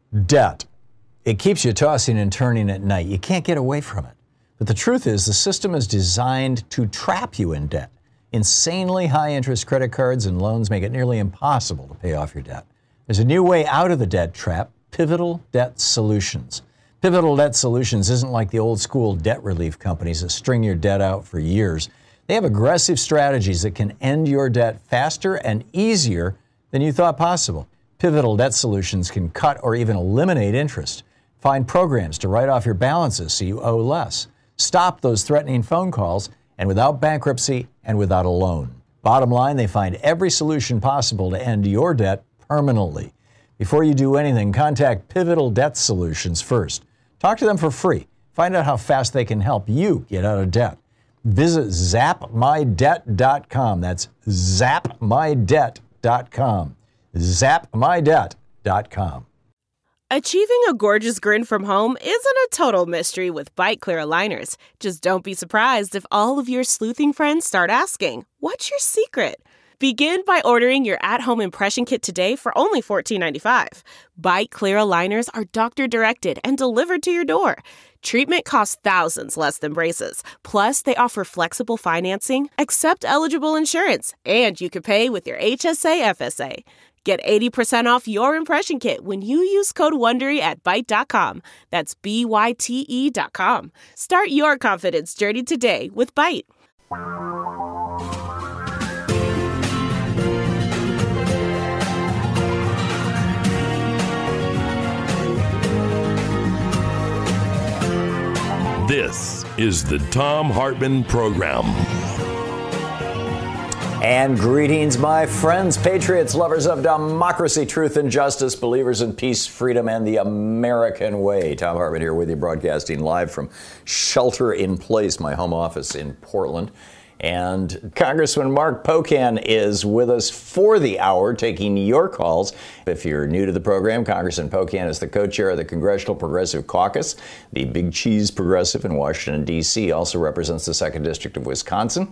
Debt. It keeps you tossing and turning at night. You can't get away from it. But the truth is, the system is designed to trap you in debt. Insanely high interest credit cards and loans make it nearly impossible to pay off your debt. There's a new way out of the debt trap: Pivotal Debt Solutions. Pivotal Debt Solutions isn't like the old school debt relief companies that string your debt out for years. They have aggressive strategies that can end your debt faster and easier than you thought possible. Pivotal Debt Solutions can cut or even eliminate interest. Find programs to write off your balances so you owe less. Stop those threatening phone calls, and without bankruptcy and without a loan. Bottom line, they find every solution possible to end your debt permanently. Before you do anything, contact Pivotal Debt Solutions first. Talk to them for free. Find out how fast they can help you get out of debt. Visit zapmydebt.com. That's zapmydebt.com. zapmydebt.com. Achieving a gorgeous grin from home isn't a total mystery with Byte Clear aligners. Just don't be surprised if all of your sleuthing friends start asking, "What's your secret?" Begin by ordering your at-home impression kit today for only $14.95. Byte Clear aligners are doctor-directed and delivered to your door. Treatment costs thousands less than braces. Plus, they offer flexible financing, accept eligible insurance, and you can pay with your HSA FSA. Get 80% off your impression kit when you use code WONDERY at Byte.com. That's BYTE.com. Start your confidence journey today with Byte. This is the Thom Hartmann Program. And greetings, my friends, patriots, lovers of democracy, truth, and justice, believers in peace, freedom, and the American way. Thom Hartmann here with you, broadcasting live from Shelter in Place, my home office in Portland. And Congressman Mark Pocan is with us for the hour, taking your calls. If you're new to the program, Congressman Pocan is the co-chair of the Congressional Progressive Caucus, the Big Cheese Progressive in Washington, D.C., also represents the 2nd District of Wisconsin.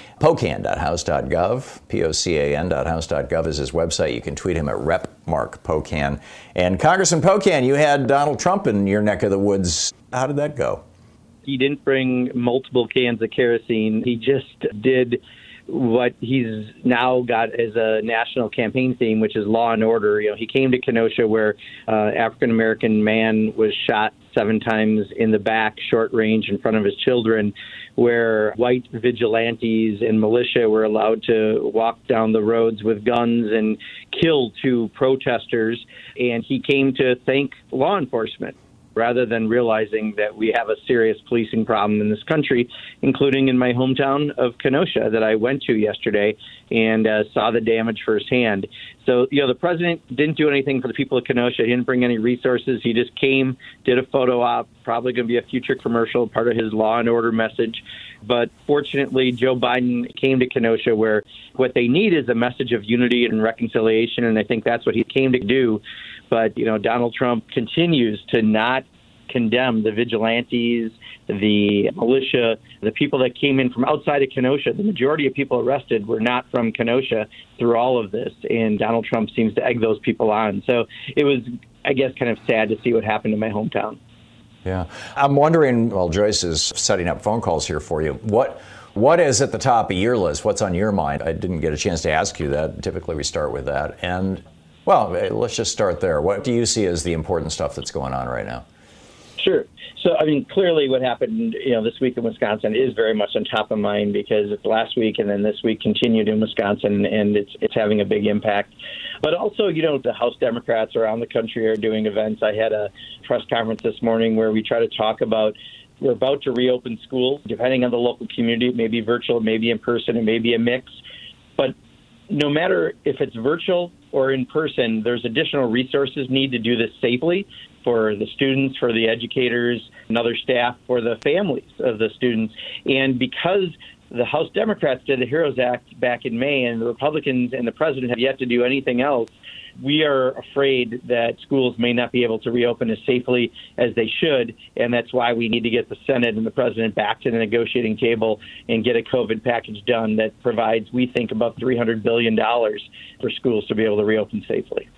Pocan.house.gov, Pocan.house.gov is his website. You can tweet him at Rep. Mark Pocan. And Congressman Pocan, you had Donald Trump in your neck of the woods. How did that go? He didn't bring multiple cans of kerosene. He just did what he's now got as a national campaign theme, which is law and order. You know, he came to Kenosha where African-American man was shot 7 times in the back, short range, in front of his children, where white vigilantes and militia were allowed to walk down the roads with guns and kill 2 protesters. And he came to thank law enforcement, rather than realizing that we have a serious policing problem in this country, including in my hometown of Kenosha that I went to yesterday and saw the damage firsthand. So, you know, the president didn't do anything for the people of Kenosha. He didn't bring any resources. He just came, did a photo op, probably going to be a future commercial, part of his law and order message. But fortunately, Joe Biden came to Kenosha where what they need is a message of unity and reconciliation, and I think that's what he came to do. But, you know, Donald Trump continues to not condemn the vigilantes, the militia, the people that came in from outside of Kenosha. The majority of people arrested were not from Kenosha through all of this, and Donald Trump seems to egg those people on. So it was, I guess, kind of sad to see what happened in my hometown. Yeah. I'm wondering, while Joyce is setting up phone calls here for you, what is at the top of your list? What's on your mind? I didn't get a chance to ask you that. Typically, we start with that. And, well, let's just start there. What do you see as the important stuff that's going on right now? Sure. So, I mean, clearly what happened, you know, this week in Wisconsin is very much on top of mind because it's last week and then this week continued in Wisconsin, and it's having a big impact. But also, you know, the House Democrats around the country are doing events. I had a press conference this morning where we try to talk about we're about to reopen schools, depending on the local community. It may be virtual, it may be in person, it may be a mix. But no matter if it's virtual or in person, there's additional resources need to do this safely for the students, for the educators, and other staff, for the families of the students. And because the House Democrats did the HEROES Act back in May and the Republicans and the president have yet to do anything else, we are afraid that schools may not be able to reopen as safely as they should, and that's why we need to get the Senate and the president back to the negotiating table and get a COVID package done that provides, we think, about $300 billion for schools to be able to reopen safely.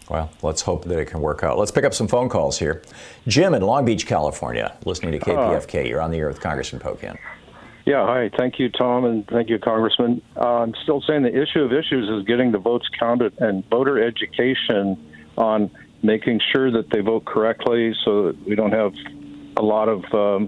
Well, let's hope that it can work out. Let's pick up some phone calls here. Jim in Long Beach, California, listening to KPFK. You're on the air with Congressman Pocan. Yeah, hi. Thank you, Tom, and thank you, Congressman. I'm still saying the issue of issues is getting the votes counted and voter education on making sure that they vote correctly so that we don't have a lot of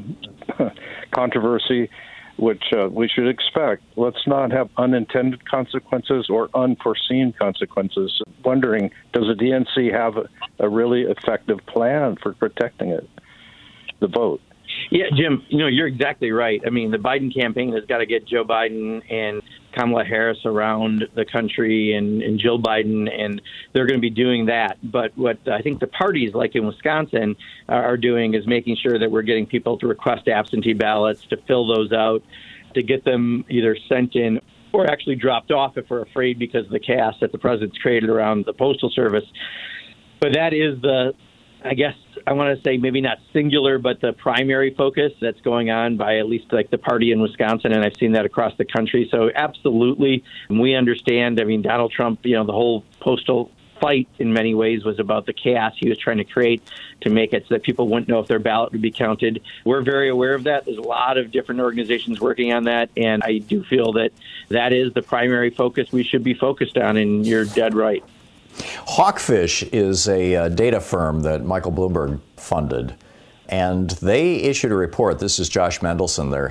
controversy, which we should expect. Let's not have unintended consequences or unforeseen consequences. Wondering, does the DNC have a really effective plan for protecting it, the vote? Yeah, Jim, you're exactly right. I mean, the Biden campaign has got to get Joe Biden and Kamala Harris around the country and Jill Biden, and they're going to be doing that. But what I think the parties, like in Wisconsin, are doing is making sure that we're getting people to request absentee ballots, to fill those out, to get them either sent in or actually dropped off if we're afraid because of the chaos that the president's created around the Postal Service. But that is I guess I want to say maybe not singular, but the primary focus that's going on by at least like the party in Wisconsin, and I've seen that across the country. So absolutely, we understand. I mean, Donald Trump, the whole postal fight in many ways was about the chaos he was trying to create to make it so that people wouldn't know if their ballot would be counted. We're very aware of that. There's a lot of different organizations working on that, and I do feel that that is the primary focus we should be focused on, and you're dead right. Hawkfish is a data firm that Michael Bloomberg funded, and they issued a report. This is Josh Mendelson, their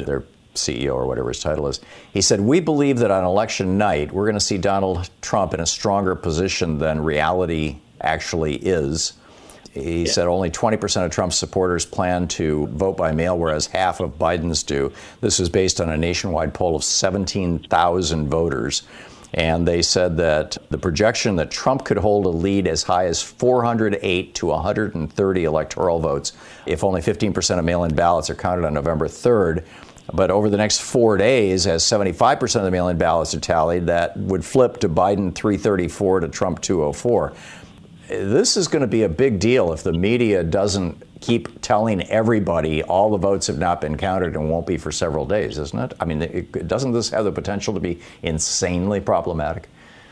CEO or whatever his title is. He said, "We believe that on election night, we're going to see Donald Trump in a stronger position than reality actually is." He said only 20% of Trump's supporters plan to vote by mail, whereas half of Biden's do. This is based on a nationwide poll of 17,000 voters. And they said that the projection that Trump could hold a lead as high as 408 to 130 electoral votes if only 15% of mail-in ballots are counted on November 3rd. But over the next 4 days, as 75% of the mail-in ballots are tallied, that would flip to Biden 334 to Trump 204. This is going to be a big deal if the media doesn't keep telling everybody all the votes have not been counted and won't be for several days, isn't it? I mean, doesn't this have the potential to be insanely problematic?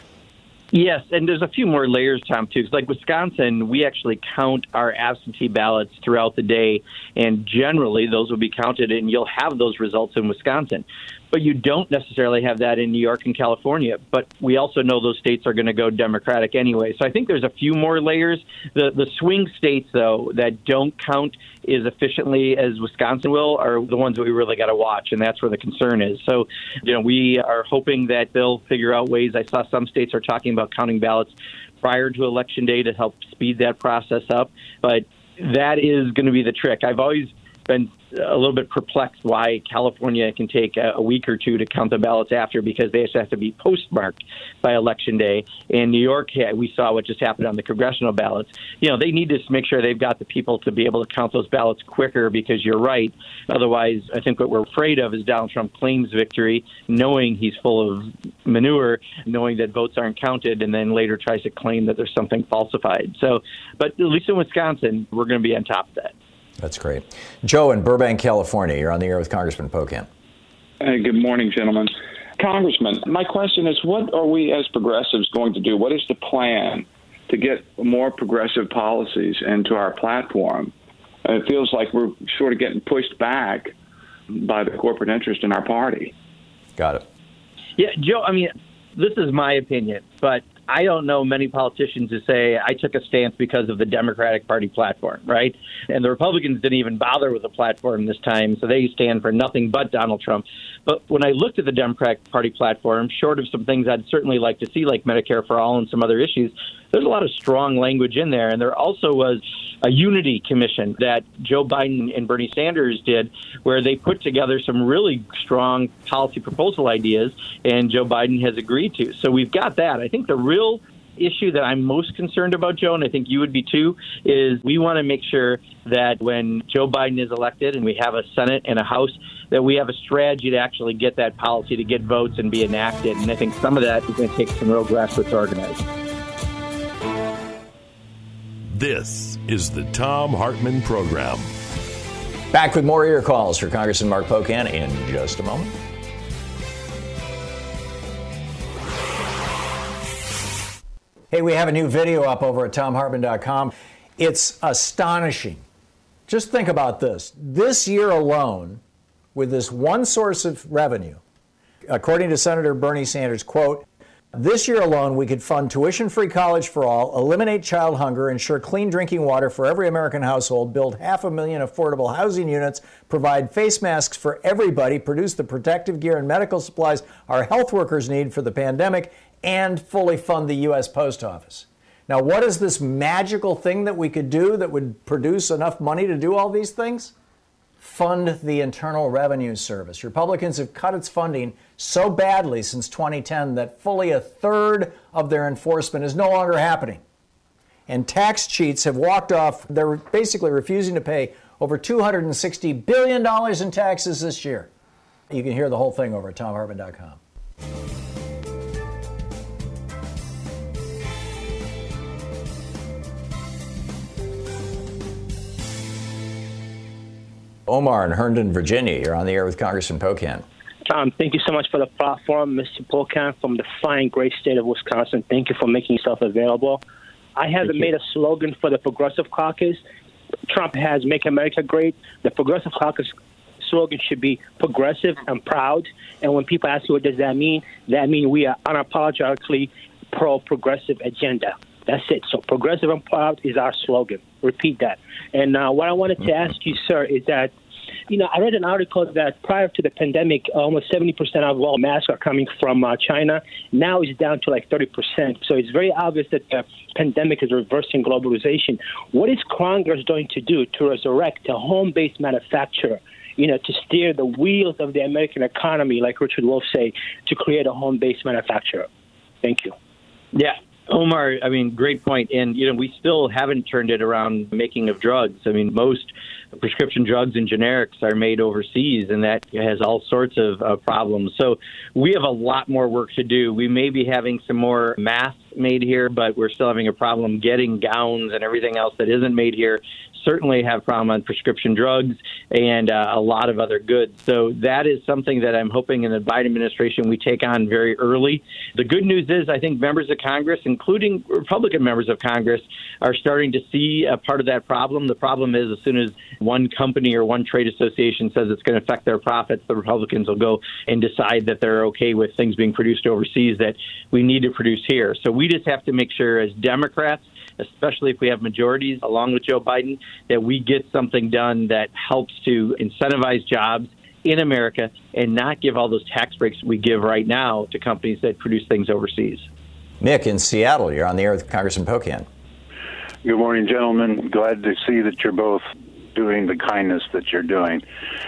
Yes, and there's a few more layers, Tom, too. Because like Wisconsin, we actually count our absentee ballots throughout the day, and generally those will be counted, and you'll have those results in Wisconsin. But you don't necessarily have that in New York and California. But we also know those states are going to go Democratic anyway. So I think there's a few more layers. The swing states, though, that don't count as efficiently as Wisconsin will are the ones that we really got to watch, and that's where the concern is. So, we are hoping that they'll figure out ways. I saw some states are talking about counting ballots prior to Election Day to help speed that process up. But that is going to be the trick. I've always been a little bit perplexed why California can take a week or two to count the ballots after, because they have to be postmarked by Election Day. In New York, we saw what just happened on the congressional ballots. They need to make sure they've got the people to be able to count those ballots quicker, because you're right. Otherwise, I think what we're afraid of is Donald Trump claims victory, knowing he's full of manure, knowing that votes aren't counted, and then later tries to claim that there's something falsified. So, but at least in Wisconsin, we're going to be on top of that. That's great. Joe in Burbank, California. You're on the air with Congressman Pocan. Hey, good morning, gentlemen. Congressman, my question is, what are we as progressives going to do? What is the plan to get more progressive policies into our platform? It feels like we're sort of getting pushed back by the corporate interest in our party. Got it. Yeah, Joe, I mean, this is my opinion, but I don't know many politicians who say I took a stance because of the Democratic Party platform, right? And the Republicans didn't even bother with the platform this time, so they stand for nothing but Donald Trump. But when I looked at the Democratic Party platform, short of some things I'd certainly like to see, like Medicare for All and some other issues, there's a lot of strong language in there. And there also was a unity commission that Joe Biden and Bernie Sanders did, where they put together some really strong policy proposal ideas, and Joe Biden has agreed to. So we've got that. I think the real issue that I'm most concerned about, Joe, and I think you would be too, is we want to make sure that when Joe Biden is elected and we have a Senate and a House, that we have a strategy to actually get that policy, to get votes and be enacted. And I think some of that is going to take some real grassroots organizing. This is the Thom Hartmann Program. Back with more of your calls for Congressman Mark Pocan in just a moment. Hey, we have a new video up over at TomHartman.com. It's astonishing. Just think about this. This year alone, with this one source of revenue, according to Senator Bernie Sanders, quote, this year alone, we could fund tuition-free college for all, eliminate child hunger, ensure clean drinking water for every American household, build 500,000 affordable housing units, provide face masks for everybody, produce the protective gear and medical supplies our health workers need for the pandemic, and fully fund the U.S. Post Office. Now, what is this magical thing that we could do that would produce enough money to do all these things? Fund the Internal Revenue Service. Republicans have cut its funding so badly since 2010 that fully a third of their enforcement is no longer happening. And tax cheats have walked off. They're basically refusing to pay over $260 billion in taxes this year. You can hear the whole thing over at TomHartman.com. Omar in Herndon, Virginia. You're on the air with Congressman Pocan. Tom, thank you so much for the platform. Mr. Pocan from the fine, great state of Wisconsin, thank you for making yourself available. I haven't made a slogan for the Progressive Caucus. Trump has Make America Great. The Progressive Caucus slogan should be progressive and proud. And when people ask you what does that mean we are unapologetically pro-progressive agenda. That's it. So progressive and proud is our slogan. Repeat that. And what I wanted to ask you, sir, is that, I read an article that prior to the pandemic, almost 70% of all masks are coming from China. Now it's down to like 30%. So it's very obvious that the pandemic is reversing globalization. What is Congress going to do to resurrect a home-based manufacturer, to steer the wheels of the American economy, like Richard Wolff say, to create a home-based manufacturer? Thank you. Yeah. Omar, great point. And, we still haven't turned it around making of drugs. Most prescription drugs and generics are made overseas, and that has all sorts of problems. So we have a lot more work to do. We may be having some more masks made here, but we're still having a problem getting gowns and everything else that isn't made here. Certainly have a problem on prescription drugs and a lot of other goods. So that is something that I'm hoping in the Biden administration we take on very early. The good news is I think members of Congress, including Republican members of Congress, are starting to see a part of that problem. The problem is as soon as one company or one trade association says it's going to affect their profits, the Republicans will go and decide that they're okay with things being produced overseas that we need to produce here. So we just have to make sure as Democrats, especially if we have majorities along with Joe Biden, that we get something done that helps to incentivize jobs in America and not give all those tax breaks we give right now to companies that produce things overseas. Mick in Seattle, you're on the air with Congressman Pocan. Good morning, gentlemen. Glad to see that you're both doing the kindness that you're doing.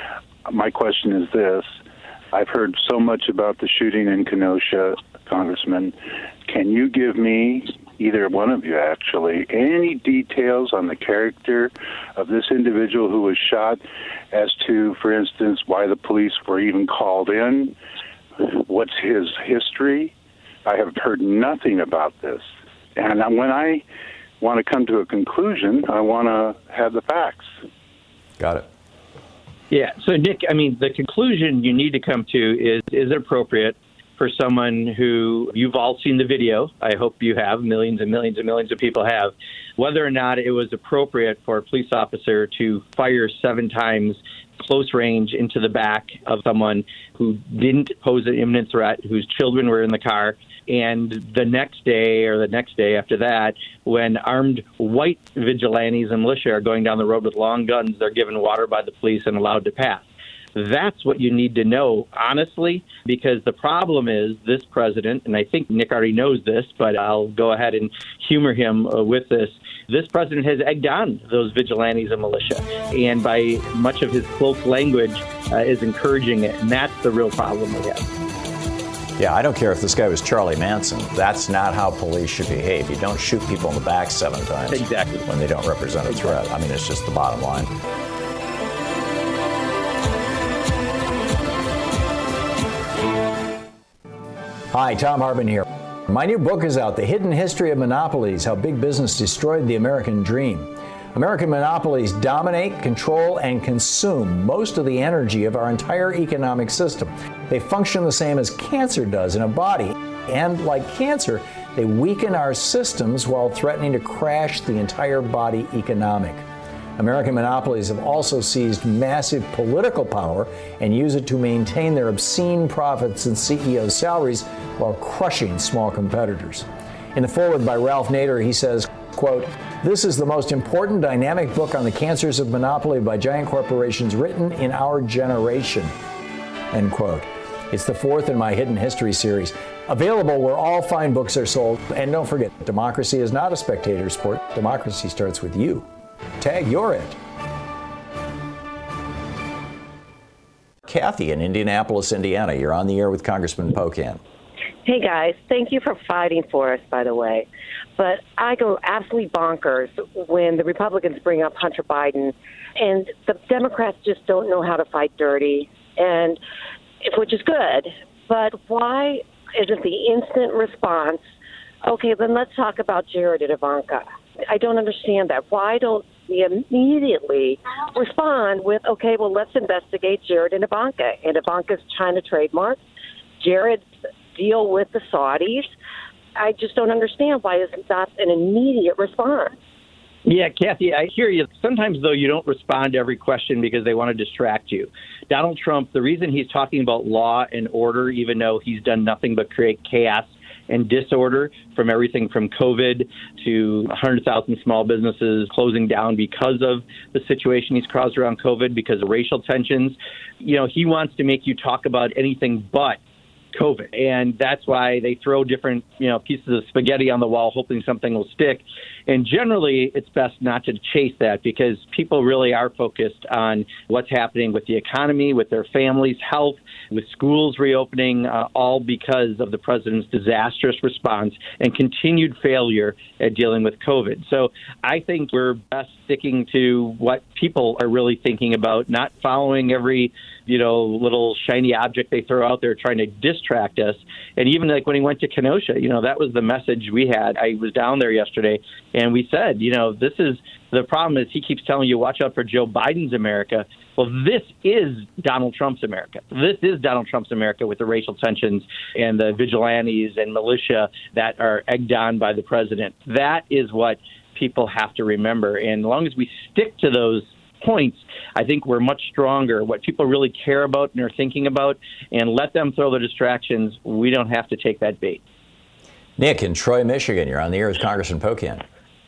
My question is this. I've heard so much about the shooting in Kenosha, Congressman. Can you give me, either one of you actually, any details on the character of this individual who was shot as to, for instance, why the police were even called in? What's his history? I have heard nothing about this. And when I want to come to a conclusion, I want to have the facts. Got it. Yeah. So, Nick, the conclusion you need to come to is it appropriate for someone who, you've all seen the video, I hope you have, millions and millions and millions of people have, whether or not it was appropriate for a police officer to fire 7 times close range into the back of someone who didn't pose an imminent threat, whose children were in the car. And the next day or the next day after that, when armed white vigilantes and militia are going down the road with long guns, they're given water by the police and allowed to pass. That's what you need to know, honestly, because the problem is this president, and I think Nick already knows this, but I'll go ahead and humor him with this. This president has egged on those vigilantes and militia, and by much of his cloak language is encouraging it, and that's the real problem we have. Yeah, I don't care if this guy was Charlie Manson. That's not how police should behave. You don't shoot people in the back 7 times exactly when they don't represent a threat. It's just the bottom line. Hi, Thom Hartmann here. My new book is out, The Hidden History of Monopolies, How Big Business Destroyed the American Dream. American monopolies dominate, control, and consume most of the energy of our entire economic system. They function the same as cancer does in a body. And like cancer, They weaken our systems while threatening to crash the entire body economic. American monopolies have also seized massive political power and use it to maintain their obscene profits and CEO salaries while crushing small competitors. In the foreword by Ralph Nader, he says, quote, "This is the most important dynamic book on the cancers of monopoly by giant corporations written in our generation," end quote. It's the fourth in my Hidden History series, available where all fine books are sold. And don't forget, democracy is not a spectator sport. Democracy starts with you. Tag, you're it. Kathy in Indianapolis, Indiana. You're on the air with Congressman Pocan. Hey, guys. Thank you for fighting for us, by the way. But I go absolutely bonkers when the Republicans bring up Hunter Biden, and the Democrats just don't know how to fight dirty, and which is good. But why isn't the instant response, okay, then let's talk about Jared and Ivanka? I don't understand that. Why don't we immediately respond with, okay, well, let's investigate Jared and Ivanka and Ivanka's China trademark, Jared's deal with the Saudis? I just don't understand why isn't that an immediate response. Yeah, Kathy, I hear you. Sometimes, though, you don't respond to every question because they want to distract you. Donald Trump, the reason he's talking about law and order, even though he's done nothing but create chaos and disorder, from everything from COVID to 100,000 small businesses closing down because of the situation he's caused around COVID, because of racial tensions. You know, he wants to make you talk about anything but COVID. And that's why they throw different, pieces of spaghetti on the wall, hoping something will stick. And generally, it's best not to chase that because people really are focused on what's happening with the economy, with their families' health, with schools reopening, all because of the president's disastrous response and continued failure at dealing with COVID. So I think we're best sticking to what people are really thinking about, not following every little shiny object they throw out there trying to distract us. And even like when he went to Kenosha, that was the message we had. I was down there yesterday and we said, this is the problem is he keeps telling you, watch out for Joe Biden's America. Well, this is Donald Trump's America. This is Donald Trump's America with the racial tensions and the vigilantes and militia that are egged on by the president. That is what people have to remember. And as long as we stick to those points, I think we're much stronger. What people really care about and are thinking about, and let them throw the distractions. We don't have to take that bait. Nick in Troy, Michigan. You're on the air with Congressman Pocan.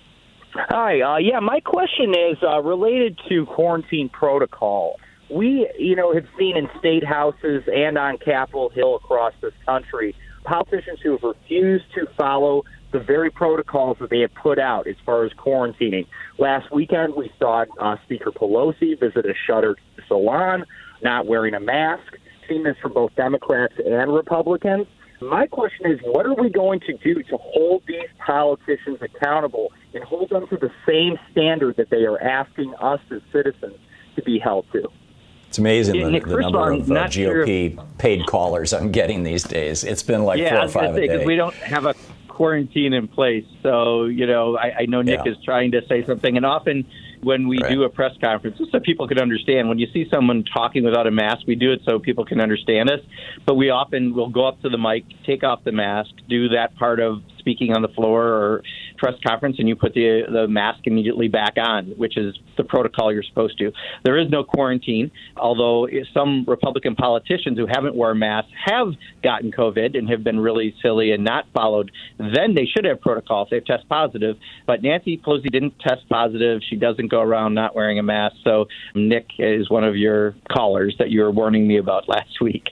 Hi. My question is related to quarantine protocol. We, have seen in state houses and on Capitol Hill across this country, politicians who have refused to follow the very protocols that they have put out as far as quarantining. Last weekend, we saw Speaker Pelosi visit a shuttered salon, not wearing a mask. Seen this from both Democrats and Republicans. My question is, what are we going to do to hold these politicians accountable and hold them to the same standard that they are asking us as citizens to be held to? It's amazing the number of GOP paid callers I'm getting these days. It's been like 4 or 5 a day. Because we don't have a quarantine in place. So, I know Nick is trying to say something. And often when we do a press conference, just so people can understand, when you see someone talking without a mask, we do it so people can understand us. But we often will go up to the mic, take off the mask, do that part of speaking on the floor or press conference, and you put the mask immediately back on, which is the protocol you're supposed to. There is no quarantine, although some Republican politicians who haven't worn masks have gotten COVID and have been really silly and not followed. Then they should have protocols. They've tested positive. But Nancy Pelosi didn't test positive. She doesn't go around not wearing a mask. So Nick is one of your callers that you were warning me about last week.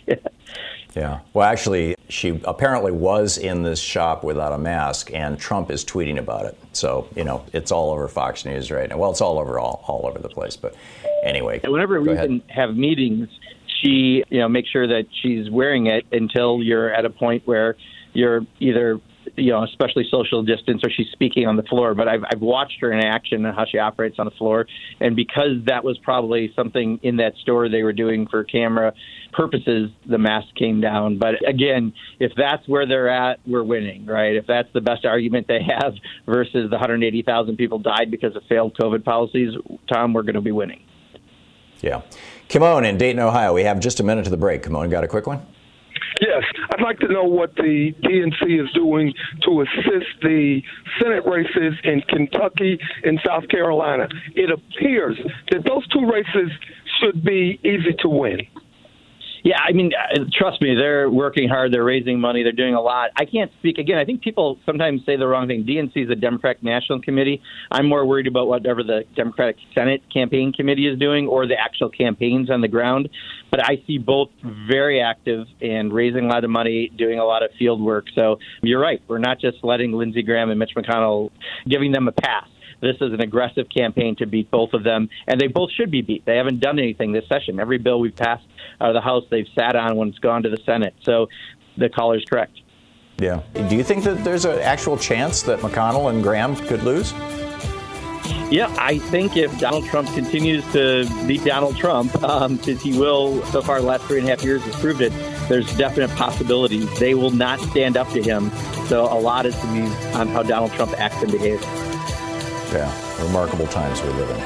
Yeah. Well, actually, she apparently was in this shop without a mask, and Trump is tweeting about it. So, it's all over Fox News right now. Well, it's all over the place. But anyway, and whenever we can have meetings, she, makes sure that she's wearing it until you're at a point where you're either, especially social distance, or she's speaking on the floor. But I've watched her in action and how she operates on the floor. And because that was probably something in that store they were doing for camera purposes, the mask came down. But again, if that's where they're at, we're winning, right? If that's the best argument they have versus the 180,000 people died because of failed COVID policies, Tom, we're going to be winning. Yeah. Kimon in Dayton, Ohio. We have just a minute to the break. Kimon, got a quick one? Yes. I'd like to know what the DNC is doing to assist the Senate races in Kentucky and South Carolina. It appears that those two races should be easy to win. Yeah, I mean, trust me, they're working hard. They're raising money. They're doing a lot. I can't speak. Again, I think people sometimes say the wrong thing. DNC is a Democratic National Committee. I'm more worried about whatever the Democratic Senate Campaign Committee is doing or the actual campaigns on the ground. But I see both very active and raising a lot of money, doing a lot of field work. So you're right. We're not just letting Lindsey Graham and Mitch McConnell, giving them a pass. This is an aggressive campaign to beat both of them, and they both should be beat. They haven't done anything this session. Every bill we've passed out of the House, they've sat on when it's gone to the Senate. So the caller's correct. Yeah. Do you think that there's an actual chance that McConnell and Graham could lose? Yeah, I think if Donald Trump continues to beat Donald Trump, because he will, so far the last 3.5 years has proved it, there's definite possibilities. They will not stand up to him. So a lot is to me on how Donald Trump acts and behaves. Yeah, remarkable times we live in.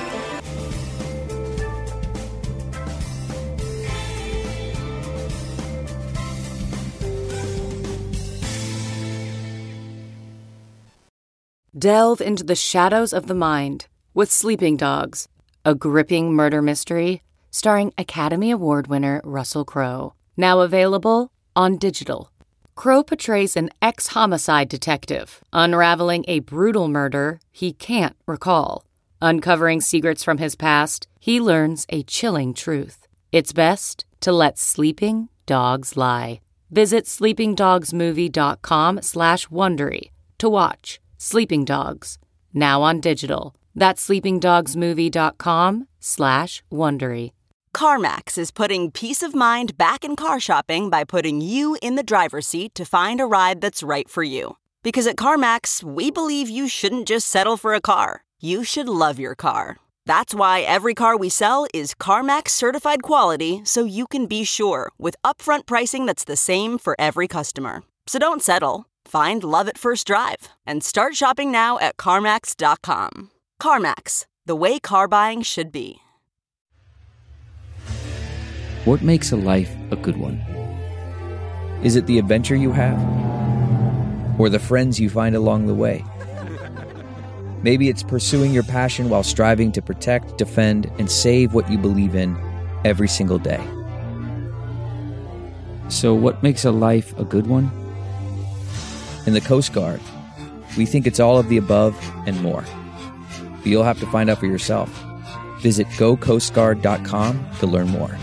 Delve into the shadows of the mind with Sleeping Dogs, a gripping murder mystery starring Academy Award winner Russell Crowe. Now available on digital. Crowe portrays an ex-homicide detective, unraveling a brutal murder he can't recall. Uncovering secrets from his past, he learns a chilling truth. It's best to let sleeping dogs lie. Visit sleepingdogsmovie.com/Wondery to watch Sleeping Dogs, now on digital. That's sleepingdogsmovie.com/Wondery. CarMax is putting peace of mind back in car shopping by putting you in the driver's seat to find a ride that's right for you. Because at CarMax, we believe you shouldn't just settle for a car. You should love your car. That's why every car we sell is CarMax certified quality, so you can be sure with upfront pricing that's the same for every customer. So don't settle. Find love at first drive and start shopping now at CarMax.com. CarMax, the way car buying should be. What makes a life a good one? Is it the adventure you have? Or the friends you find along the way? Maybe it's pursuing your passion while striving to protect, defend, and save what you believe in every single day. So what makes a life a good one? In the Coast Guard, we think it's all of the above and more. But you'll have to find out for yourself. Visit gocoastguard.com to learn more.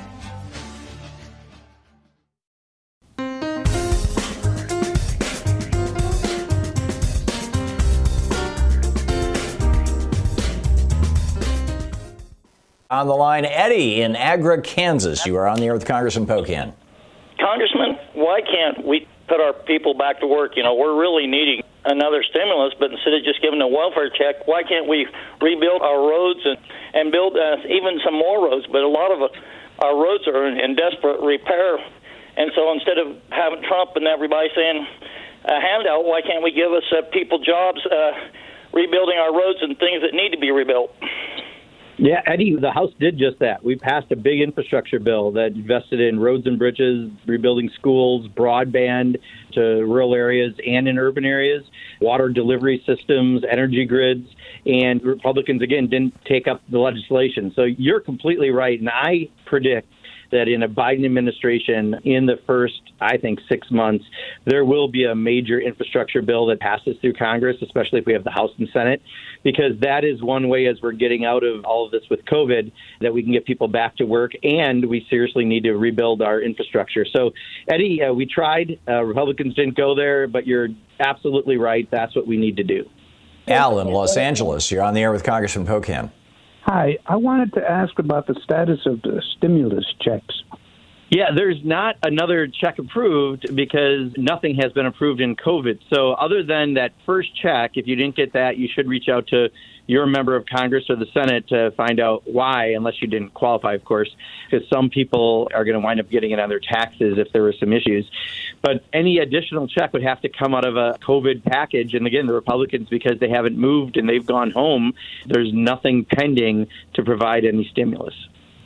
On the line, Eddie in Agra, Kansas. You are on the air with Congressman Pocan. Congressman, why can't we put our people back to work? You know, we're really needing another stimulus, but instead of just giving a welfare check, why can't we rebuild our roads and build even some more roads? But a lot of our roads are in desperate repair, and so instead of having Trump and everybody saying a handout, why can't we give us people jobs rebuilding our roads and things that need to be rebuilt? Yeah, Eddie, the House did just that. We passed a big infrastructure bill that invested in roads and bridges, rebuilding schools, broadband to rural areas and in urban areas, water delivery systems, energy grids, and Republicans, again, didn't take up the legislation. So you're completely right, and I predict that in a Biden administration, in the first, I think, 6 months, there will be a major infrastructure bill that passes through Congress, especially if we have the House and Senate, because that is one way, as we're getting out of all of this with COVID, that we can get people back to work, and we seriously need to rebuild our infrastructure. So, Eddie, we tried. Republicans didn't go there, but you're absolutely right. That's what we need to do. Al in Los Angeles, you're on the air with Congressman Pocan. Hi, I wanted to ask about the status of the stimulus checks. Yeah, there's not another check approved because nothing has been approved in COVID. So other than that first check, if you didn't get that, you should reach out to your member of Congress or the Senate to find out why, unless you didn't qualify, of course, because some people are going to wind up getting it on their taxes if there were some issues. But any additional check would have to come out of a COVID package. And again, the Republicans, because they haven't moved and they've gone home, there's nothing pending to provide any stimulus.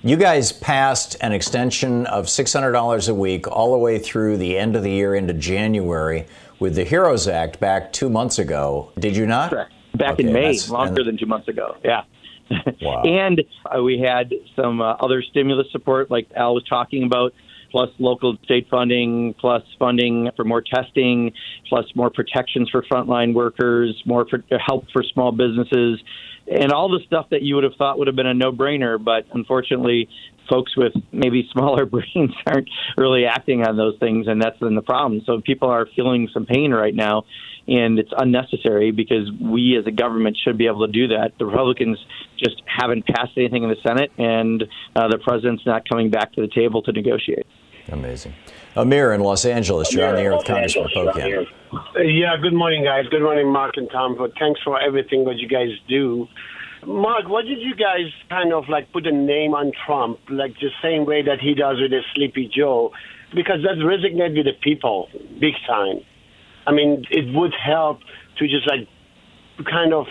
You guys passed an extension of $600 a week all the way through the end of the year into January with the HEROES Act back 2 months ago. Did you not? Correct. Back in May, longer than 2 months ago. Yeah. Wow. And we had some other stimulus support, like Al was talking about, plus local state funding, plus funding for more testing, plus more protections for frontline workers, more help for small businesses, and all the stuff that you would have thought would have been a no-brainer. But unfortunately, folks with maybe smaller brains aren't really acting on those things, and that's been the problem. So people are feeling some pain right now, and it's unnecessary because we as a government should be able to do that. The Republicans just haven't passed anything in the Senate, and the president's not coming back to the table to negotiate. Amazing. Amir in Los Angeles, you're on the air with Congressman Pocan. Yeah, good morning, guys. Good morning, Mark and Tom. But thanks for everything that you guys do. Mark, what did you guys kind of like put a name on Trump, like the same way that he does with his Sleepy Joe? Because that's resonate with the people big time. I mean, it would help to just like kind of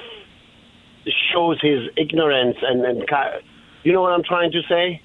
shows his ignorance and you know what I'm trying to say?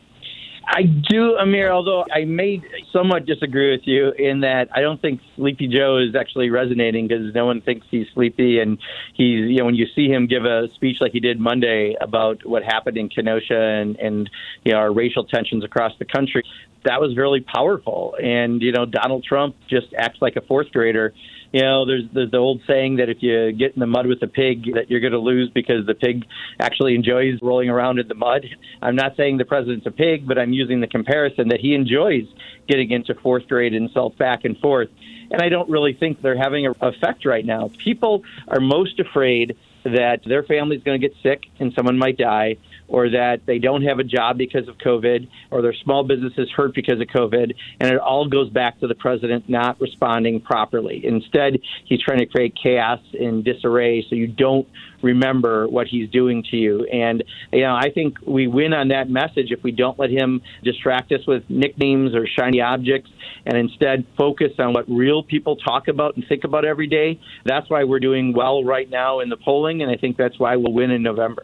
I do, Amir, although I may somewhat disagree with you in that I don't think Sleepy Joe is actually resonating because no one thinks he's sleepy. And he's, when you see him give a speech like he did Monday about what happened in Kenosha and our racial tensions across the country, that was really powerful. And, Donald Trump just acts like a fourth grader. There's the old saying that if you get in the mud with a pig, that you're going to lose because the pig actually enjoys rolling around in the mud. I'm not saying the president's a pig, but I'm using the comparison that he enjoys getting into fourth grade insults back and forth. And I don't really think they're having an effect right now. People are most afraid that their family's going to get sick and someone might die, or that they don't have a job because of COVID, or their small business is hurt because of COVID, and it all goes back to the president not responding properly. Instead, he's trying to create chaos and disarray so you don't remember what he's doing to you. And, I think we win on that message if we don't let him distract us with nicknames or shiny objects and instead focus on what real people talk about and think about every day. That's why we're doing well right now in the polling, and I think that's why we'll win in November.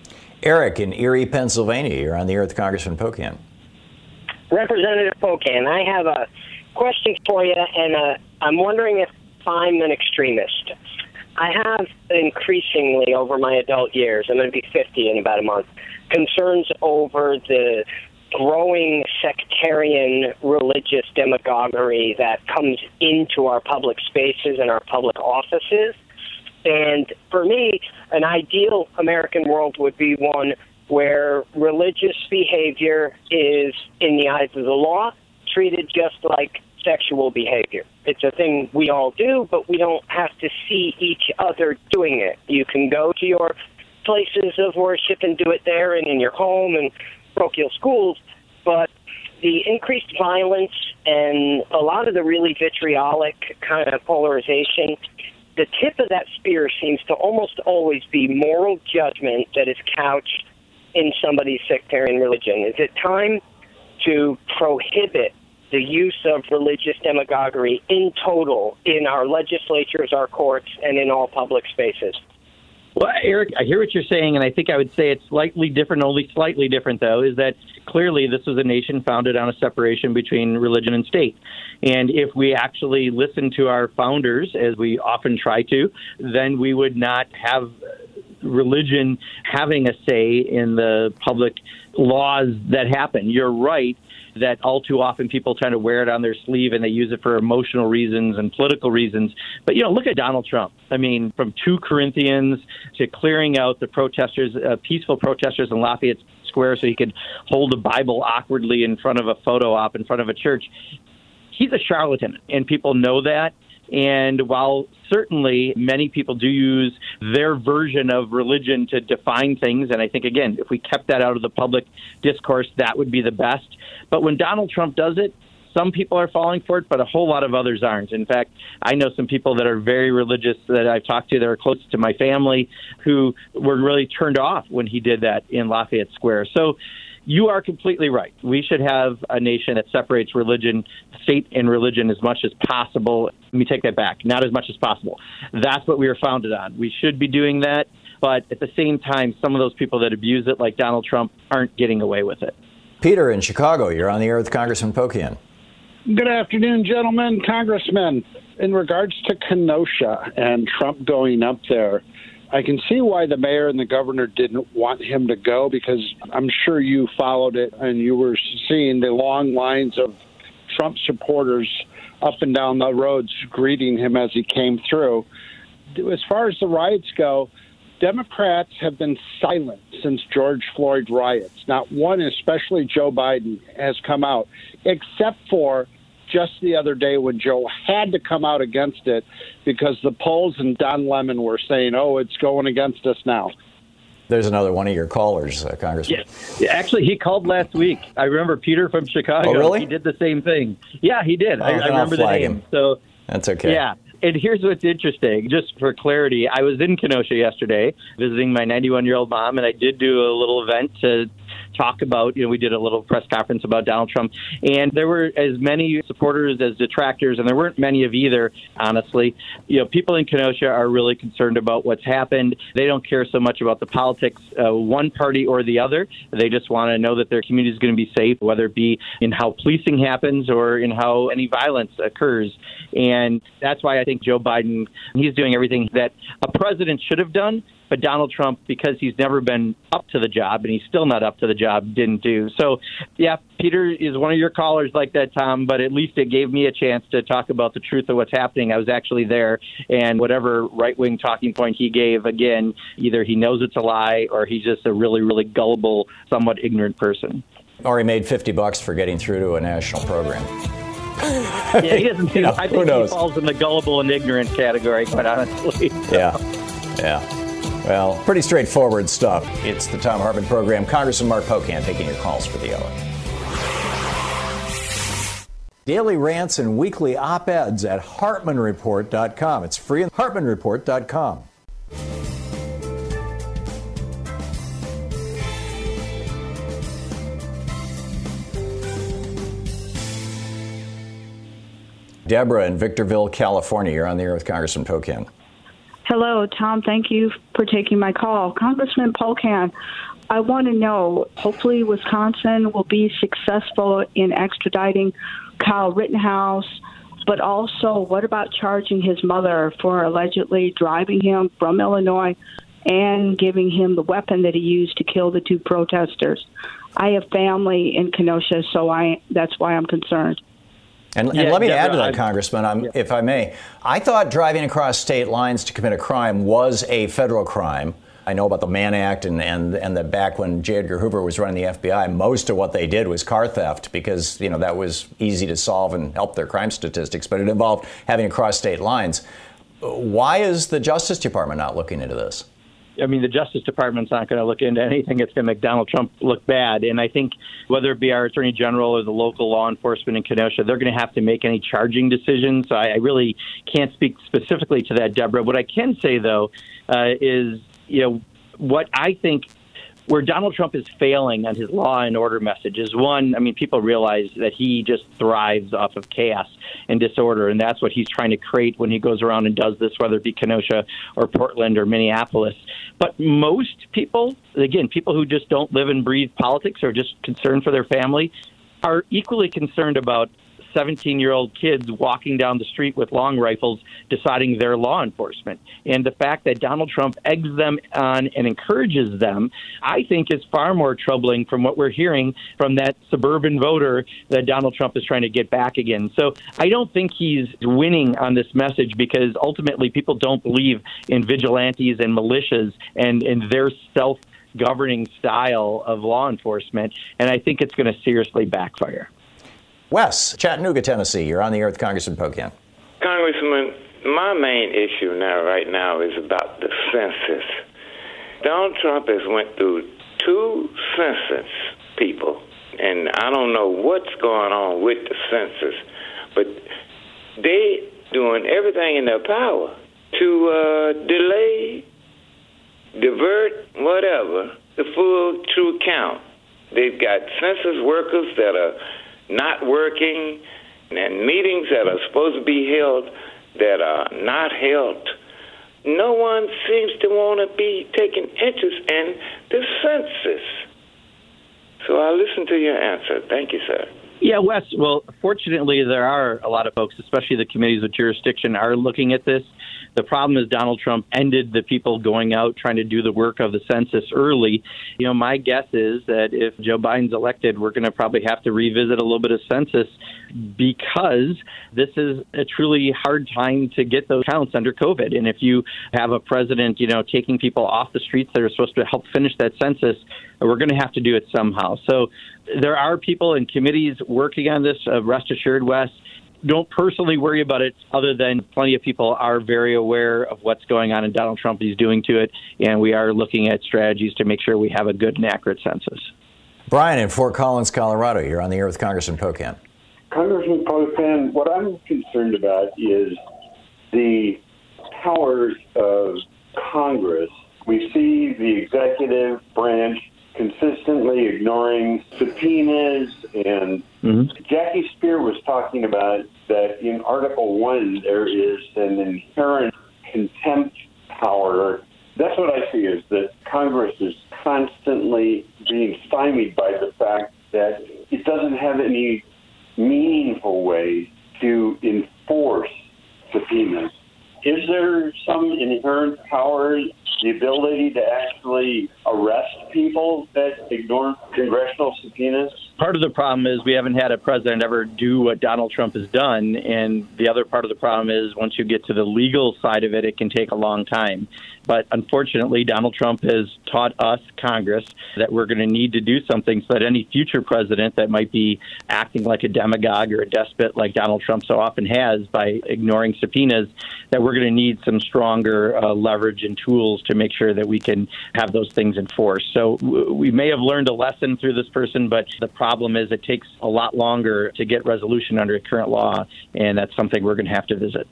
Eric in Erie, Pennsylvania. You're on the air with Congressman Pocan. Representative Pocan, I have a question for you, and I'm wondering if I'm an extremist. I have increasingly over my adult years, I'm going to be 50 in about a month, concerns over the growing sectarian religious demagoguery that comes into our public spaces and our public offices. And for me, an ideal American world would be one where religious behavior is, in the eyes of the law, treated just like sexual behavior. It's a thing we all do, but we don't have to see each other doing it. You can go to your places of worship and do it there and in your home and parochial schools, but the increased violence and a lot of the really vitriolic kind of polarization, the tip of that spear seems to almost always be moral judgment that is couched in somebody's sectarian religion. Is it time to prohibit the use of religious demagoguery in total in our legislatures, our courts, and in all public spaces? Well, Eric, I hear what you're saying, and I think I would say it's slightly different, only slightly different, though, is that clearly this was a nation founded on a separation between religion and state. And if we actually listen to our founders, as we often try to, then we would not have religion having a say in the public laws that happen. You're right that all too often people tend to wear it on their sleeve and they use it for emotional reasons and political reasons. But, look at Donald Trump. I mean, from 2 Corinthians to clearing out the protesters, peaceful protesters in Lafayette Square so he could hold a Bible awkwardly in front of a photo op in front of a church. He's a charlatan, and people know that. And while certainly many people do use their version of religion to define things, and I think, again, if we kept that out of the public discourse, that would be the best. But when Donald Trump does it, some people are falling for it, but a whole lot of others aren't. In fact, I know some people that are very religious that I've talked to that are close to my family who were really turned off when he did that in Lafayette Square. So you are completely right. We should have a nation that separates religion, state and religion as much as possible. Let me take that back. Not as much as possible. That's what we were founded on. We should be doing that. But at the same time, some of those people that abuse it, like Donald Trump, aren't getting away with it. Peter in Chicago, you're on the air with Congressman Pocan. Good afternoon, gentlemen, congressmen. In regards to Kenosha and Trump going up there, I can see why the mayor and the governor didn't want him to go, because I'm sure you followed it and you were seeing the long lines of Trump supporters up and down the roads greeting him as he came through. As far as the riots go, Democrats have been silent since George Floyd riots. Not one, especially Joe Biden, has come out, except for just the other day when Joe had to come out against it because the polls and Don Lemon were saying, oh, it's going against us now. There's another one of your callers, Congressman. Yeah, actually, he called last week. I remember Peter from Chicago. Oh, really? He did the same thing. Yeah, he did. I remember the name. Him. So that's okay. Yeah. And here's what's interesting, just for clarity. I was in Kenosha yesterday visiting my 91-year-old mom, and I did do a little event to talk about, we did a little press conference about Donald Trump. And there were as many supporters as detractors, and there weren't many of either, honestly. People in Kenosha are really concerned about what's happened. They don't care so much about the politics, one party or the other. They just want to know that their community is going to be safe, whether it be in how policing happens or in how any violence occurs. And that's why I think Joe Biden, he's doing everything that a president should have done, but Donald Trump, because he's never been up to the job, and he's still not up to the job, didn't do. So, yeah, Peter is one of your callers like that, Tom, but at least it gave me a chance to talk about the truth of what's happening. I was actually there, and whatever right-wing talking point he gave, again, either he knows it's a lie or he's just a really, really gullible, somewhat ignorant person. Or he made $50 for getting through to a national program. Yeah, he doesn't seem, I think he falls in the gullible and ignorant category, quite honestly. Yeah. Well, pretty straightforward stuff. It's the Thom Hartmann Program. Congressman Mark Pocan taking your calls for the hour. Daily rants and weekly op-eds at HartmannReport.com. It's free at HartmannReport.com. Deborah in Victorville, California. You're on the air with Congressman Pocan. Hello, Tom. Thank you for taking my call. Congressman Pocan, I want to know, hopefully Wisconsin will be successful in extraditing Kyle Rittenhouse, but also what about charging his mother for allegedly driving him from Illinois and giving him the weapon that he used to kill the two protesters? I have family in Kenosha, so that's why I'm concerned. And let me add to that, Congressman, if I may. I thought driving across state lines to commit a crime was a federal crime. I know about the Mann Act and that back when J. Edgar Hoover was running the FBI, most of what they did was car theft because, that was easy to solve and help their crime statistics, but it involved having to cross state lines. Why is the Justice Department not looking into this? I mean, the Justice Department's not going to look into anything that's going to make Donald Trump look bad. And I think whether it be our Attorney General or the local law enforcement in Kenosha, they're going to have to make any charging decisions. So I really can't speak specifically to that, Deborah. What I can say, though, is, what I think where Donald Trump is failing on his law and order message is, one, I mean, people realize that he just thrives off of chaos and disorder, and that's what he's trying to create when he goes around and does this, whether it be Kenosha or Portland or Minneapolis. But most people, again, people who just don't live and breathe politics or just concerned for their family, are equally concerned about 17-year-old kids walking down the street with long rifles deciding they're law enforcement. And the fact that Donald Trump eggs them on and encourages them, I think is far more troubling from what we're hearing from that suburban voter that Donald Trump is trying to get back again. So I don't think he's winning on this message because ultimately people don't believe in vigilantes and militias and in their self-governing style of law enforcement. And I think it's going to seriously backfire. Wes, Chattanooga, Tennessee. You're on the air with Congressman Pocan. Congressman, my main issue right now is about the census. Donald Trump has went through 2 census people, and I don't know what's going on with the census, but they doing everything in their power to delay, divert, whatever, the full true count. They've got census workers that are not working, and meetings that are supposed to be held that are not held. No one seems to want to be taking interest in the census. So I'll listen to your answer. Thank you, sir. Yeah, Wes, well, fortunately, there are a lot of folks, especially the committees with jurisdiction, are looking at this. The problem is Donald Trump ended the people going out trying to do the work of the census early. You know, my guess is that if Joe Biden's elected, we're going to probably have to revisit a little bit of census because this is a truly hard time to get those counts under COVID. And if you have a president, you know, taking people off the streets that are supposed to help finish that census, we're going to have to do it somehow. So there are people in committees working on this. Rest assured, Wes, don't personally worry about it, other than plenty of people are very aware of what's going on and Donald Trump is doing to it, and we are looking at strategies to make sure we have a good and accurate census. Brian in Fort Collins, Colorado, you're on the air with Congressman Pocan. Congressman Pocan, what I'm concerned about is the powers of Congress. We see the executive branch consistently ignoring subpoenas, and Jackie Spear was talking about that in Article 1 there is an inherent contempt power. That's what I see, is that Congress is constantly being stymied by the fact that it doesn't have any meaningful way to enforce subpoenas. Is there some inherent power, the ability to actually arrest people that ignore congressional subpoenas? Part of the problem is we haven't had a president ever do what Donald Trump has done. And the other part of the problem is once you get to the legal side of it, it can take a long time. But unfortunately, Donald Trump has taught us, Congress, that we're going to need to do something so that any future president that might be acting like a demagogue or a despot like Donald Trump so often has by ignoring subpoenas, that we're going to need some stronger leverage and tools to make sure that we can have those things enforced. So we may have learned a lesson through this person, but the problem is it takes a lot longer to get resolution under current law, and that's something we're going to have to visit.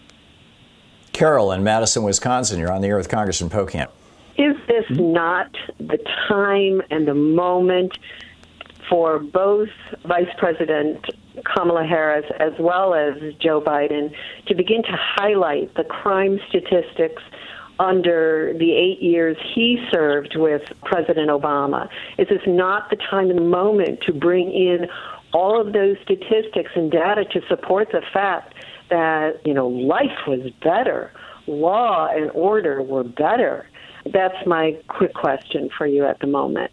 Carol in Madison, Wisconsin, you're on the air with Congressman Pocan. Is this not the time and the moment for both Vice President Kamala Harris as well as Joe Biden to begin to highlight the crime statistics under the 8 years he served with President Obama? Is this not the time and moment to bring in all of those statistics and data to support the fact that, you know, life was better, law and order were better? That's my quick question for you at the moment.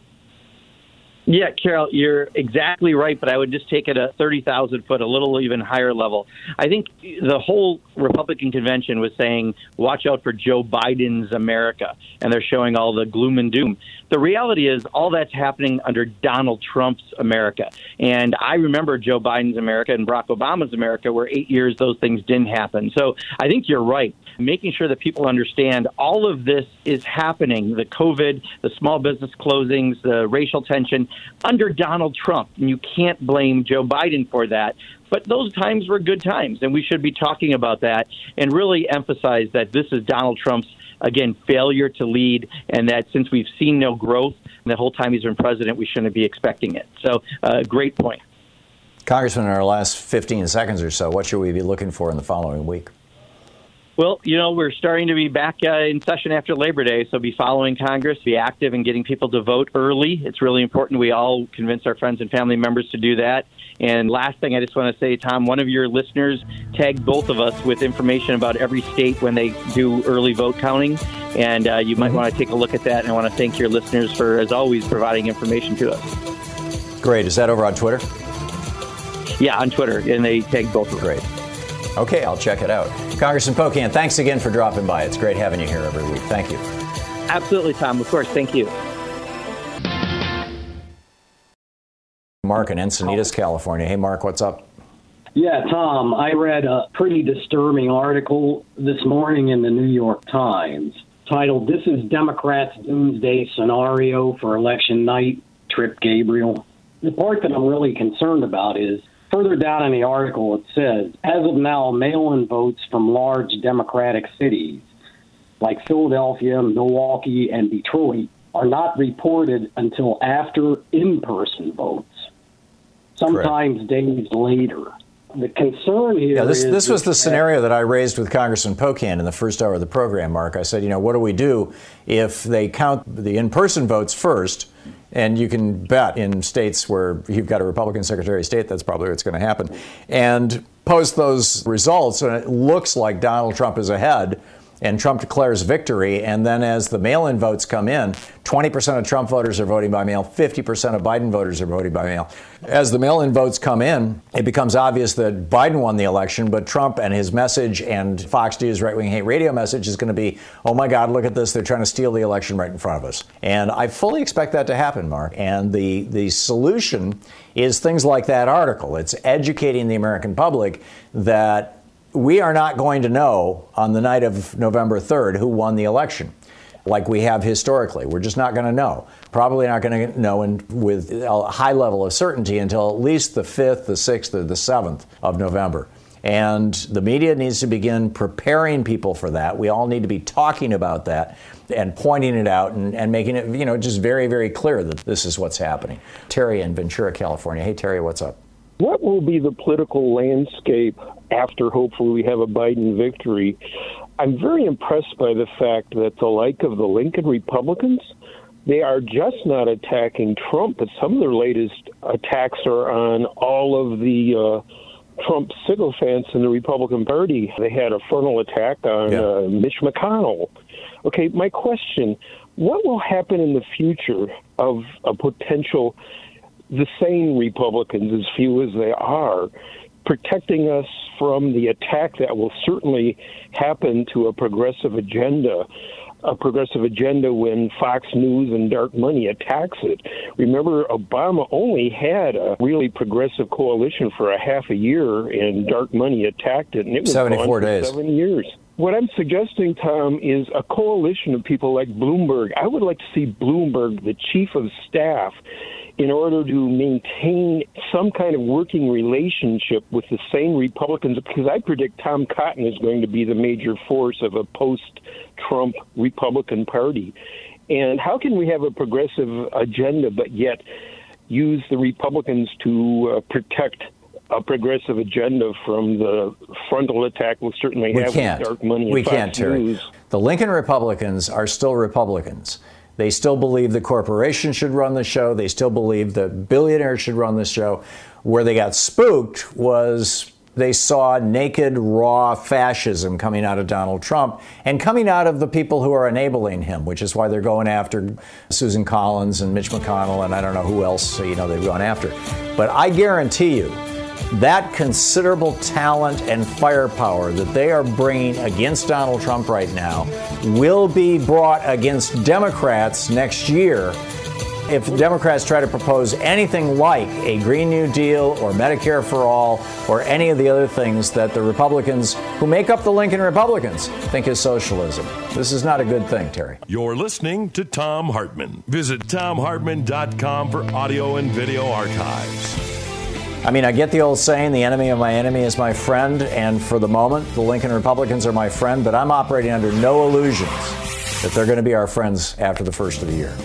Yeah, Carol, you're exactly right, but I would just take it a 30,000 foot, a little even higher level. I think the whole Republican convention was saying, watch out for Joe Biden's America, and they're showing all the gloom and doom. The reality is all that's happening under Donald Trump's America. And I remember Joe Biden's America and Barack Obama's America, where 8 years those things didn't happen. So I think you're right. Making sure that people understand all of this is happening, the COVID, the small business closings, the racial tension, under Donald Trump. And you can't blame Joe Biden for that. But those times were good times, and we should be talking about that and really emphasize that this is Donald Trump's, again, failure to lead, and that since we've seen no growth the whole time he's been president, we shouldn't be expecting it. So, great point. Congressman, in our last 15 seconds or so, what should we be looking for in the following week? Well, you know, we're starting to be back in session after Labor Day, so be following Congress, be active in getting people to vote early. It's really important we all convince our friends and family members to do that. And last thing I just want to say, Tom, one of your listeners tagged both of us with information about every state when they do early vote counting. And you might want to take a look at that. And I want to thank your listeners for, as always, providing information to us. Great. Is that over on Twitter? Yeah, on Twitter. And they tagged both of us. Great. Okay, I'll check it out. Congressman Pocan, thanks again for dropping by. It's great having you here every week. Thank you. Absolutely, Tom. Of course. Thank you. Mark in Encinitas, California. Hey, Mark, what's up? Yeah, Tom, I read a pretty disturbing article this morning in the New York Times titled, "This is Democrats' Doomsday Scenario for Election Night, Trip Gabriel." The part that I'm really concerned about is further down in the article, it says, as of now, mail-in votes from large Democratic cities like Philadelphia, Milwaukee, and Detroit are not reported until after in-person votes, sometimes days later. The concern here is... This was the scenario that I raised with Congressman Pocan in the first hour of the program, Mark. I said, you know, what do we do if they count the in-person votes first, And you can bet in states where you've got a Republican Secretary of State, that's probably what's going to happen. And post those results, and it looks like Donald Trump is ahead, and Trump declares victory. And then as the mail-in votes come in, 20% of Trump voters are voting by mail, 50% of Biden voters are voting by mail. As the mail-in votes come in, it becomes obvious that Biden won the election, but Trump and his message and Fox News right-wing hate radio message is going to be, oh my God, look at this, they're trying to steal the election right in front of us. And I fully expect that to happen, Mark. And the solution is things like that article. It's educating the American public that we are not going to know on the night of November 3rd who won the election, like we have historically. We're just not going to know. Probably not going to know with a high level of certainty until at least the 5th, the 6th, or the 7th of November. And the media needs to begin preparing people for that. We all need to be talking about that and pointing it out and making it, just very, very clear that this is what's happening. Terry in Ventura, California. Hey, Terry, what's up? What will be the political landscape after hopefully we have a Biden victory? I'm very impressed by the fact that the like of the Lincoln Republicans, they are just not attacking Trump, but some of their latest attacks are on all of the Trump sycophants in the Republican Party. They had a frontal attack on Mitch McConnell. Okay, my question, what will happen in the future of a potential the sane Republicans, as few as they are, protecting us from the attack that will certainly happen to a progressive agenda when Fox News and dark money attacks it. Remember, Obama only had a really progressive coalition for a half a year, and dark money attacked it, and it was 74 days. 7 years. What I'm suggesting, Tom, is a coalition of people like Bloomberg. I would like to see Bloomberg, the chief of staff, in order to maintain some kind of working relationship with the sane Republicans, because I predict Tom Cotton is going to be the major force of a post-Trump Republican Party. And how can we have a progressive agenda but yet use the Republicans to protect a progressive agenda from the frontal attack we'll certainly have with dark money and Fox Terry. News? The Lincoln Republicans are still Republicans. They still believe the corporation should run the show. They still believe the billionaires should run the show. Where they got spooked was they saw naked, raw fascism coming out of Donald Trump and coming out of the people who are enabling him, which is why they're going after Susan Collins and Mitch McConnell and I don't know who else, they've gone after. But I guarantee you, that considerable talent and firepower that they are bringing against Donald Trump right now will be brought against Democrats next year if Democrats try to propose anything like a Green New Deal or Medicare for all or any of the other things that the Republicans who make up the Lincoln Republicans think is socialism. This is not a good thing, Terry. You're listening to Thom Hartmann. Visit ThomHartmann.com for audio and video archives. I mean, I get the old saying, the enemy of my enemy is my friend, and for the moment, the Lincoln Republicans are my friend, but I'm operating under no illusions that they're going to be our friends after the first of the year.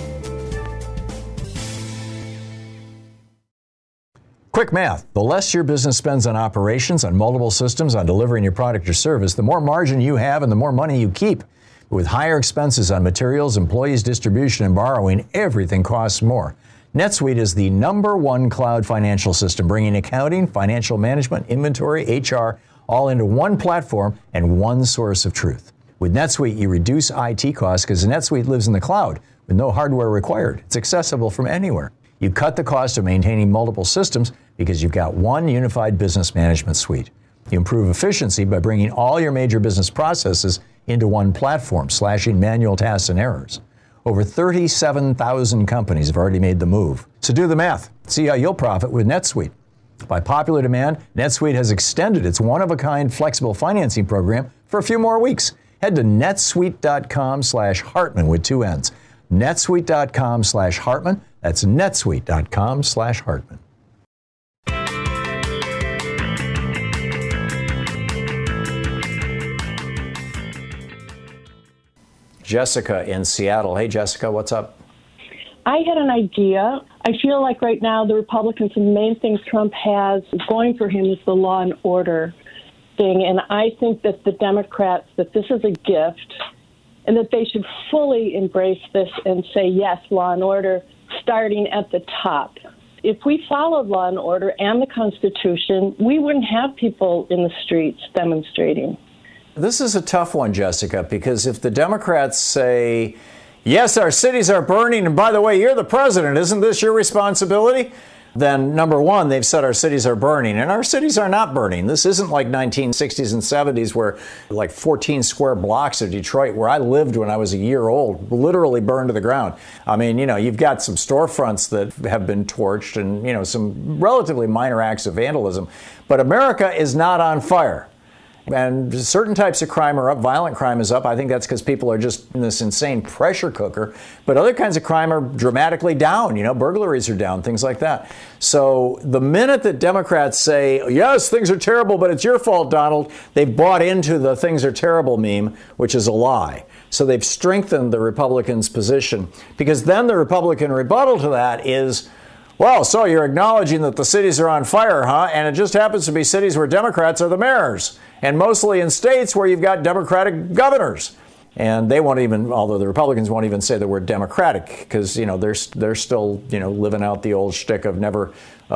Quick math. The less your business spends on operations, on multiple systems, on delivering your product or service, the more margin you have and the more money you keep. With higher expenses on materials, employees, distribution, and borrowing, everything costs more. NetSuite is the #1 cloud financial system, bringing accounting, financial management, inventory, HR, all into one platform and one source of truth. With NetSuite, you reduce IT costs because NetSuite lives in the cloud with no hardware required. It's accessible from anywhere. You cut the cost of maintaining multiple systems because you've got one unified business management suite. You improve efficiency by bringing all your major business processes into one platform, slashing manual tasks and errors. Over 37,000 companies have already made the move. So do the math. See how you'll profit with NetSuite. By popular demand, NetSuite has extended its one-of-a-kind flexible financing program for a few more weeks. Head to netsuite.com/Hartmann with 2 N's. netsuite.com/Hartmann. That's netsuite.com/Hartmann. Jessica in Seattle. Hey, Jessica, what's up? I had an idea. I feel like right now the Republicans, the main thing Trump has going for him is the law and order thing. And I think that the Democrats, that this is a gift and that they should fully embrace this and say, yes, law and order, starting at the top. If we followed law and order and the Constitution, we wouldn't have people in the streets demonstrating. This is a tough one, Jessica, because if the Democrats say, yes, our cities are burning, and by the way, you're the president, isn't this your responsibility? Then, number one, they've said our cities are burning, and our cities are not burning. This isn't like 1960s and 70s where like 14 square blocks of Detroit, where I lived when I was a year old, literally burned to the ground. I mean, you've got some storefronts that have been torched and, some relatively minor acts of vandalism. But America is not on fire. And certain types of crime are up. Violent crime is up. I think that's because people are just in this insane pressure cooker. But other kinds of crime are dramatically down. Burglaries are down, things like that. So the minute that Democrats say, yes, things are terrible, but it's your fault, Donald, they've bought into the things are terrible meme, which is a lie. So they've strengthened the Republicans' position, because then the Republican rebuttal to that is, well, so you're acknowledging that the cities are on fire, huh? And it just happens to be cities where Democrats are the mayors, and mostly in states where you've got Democratic governors. And they won't even, although the Republicans won't even say the word Democratic, because, they're still, living out the old shtick of never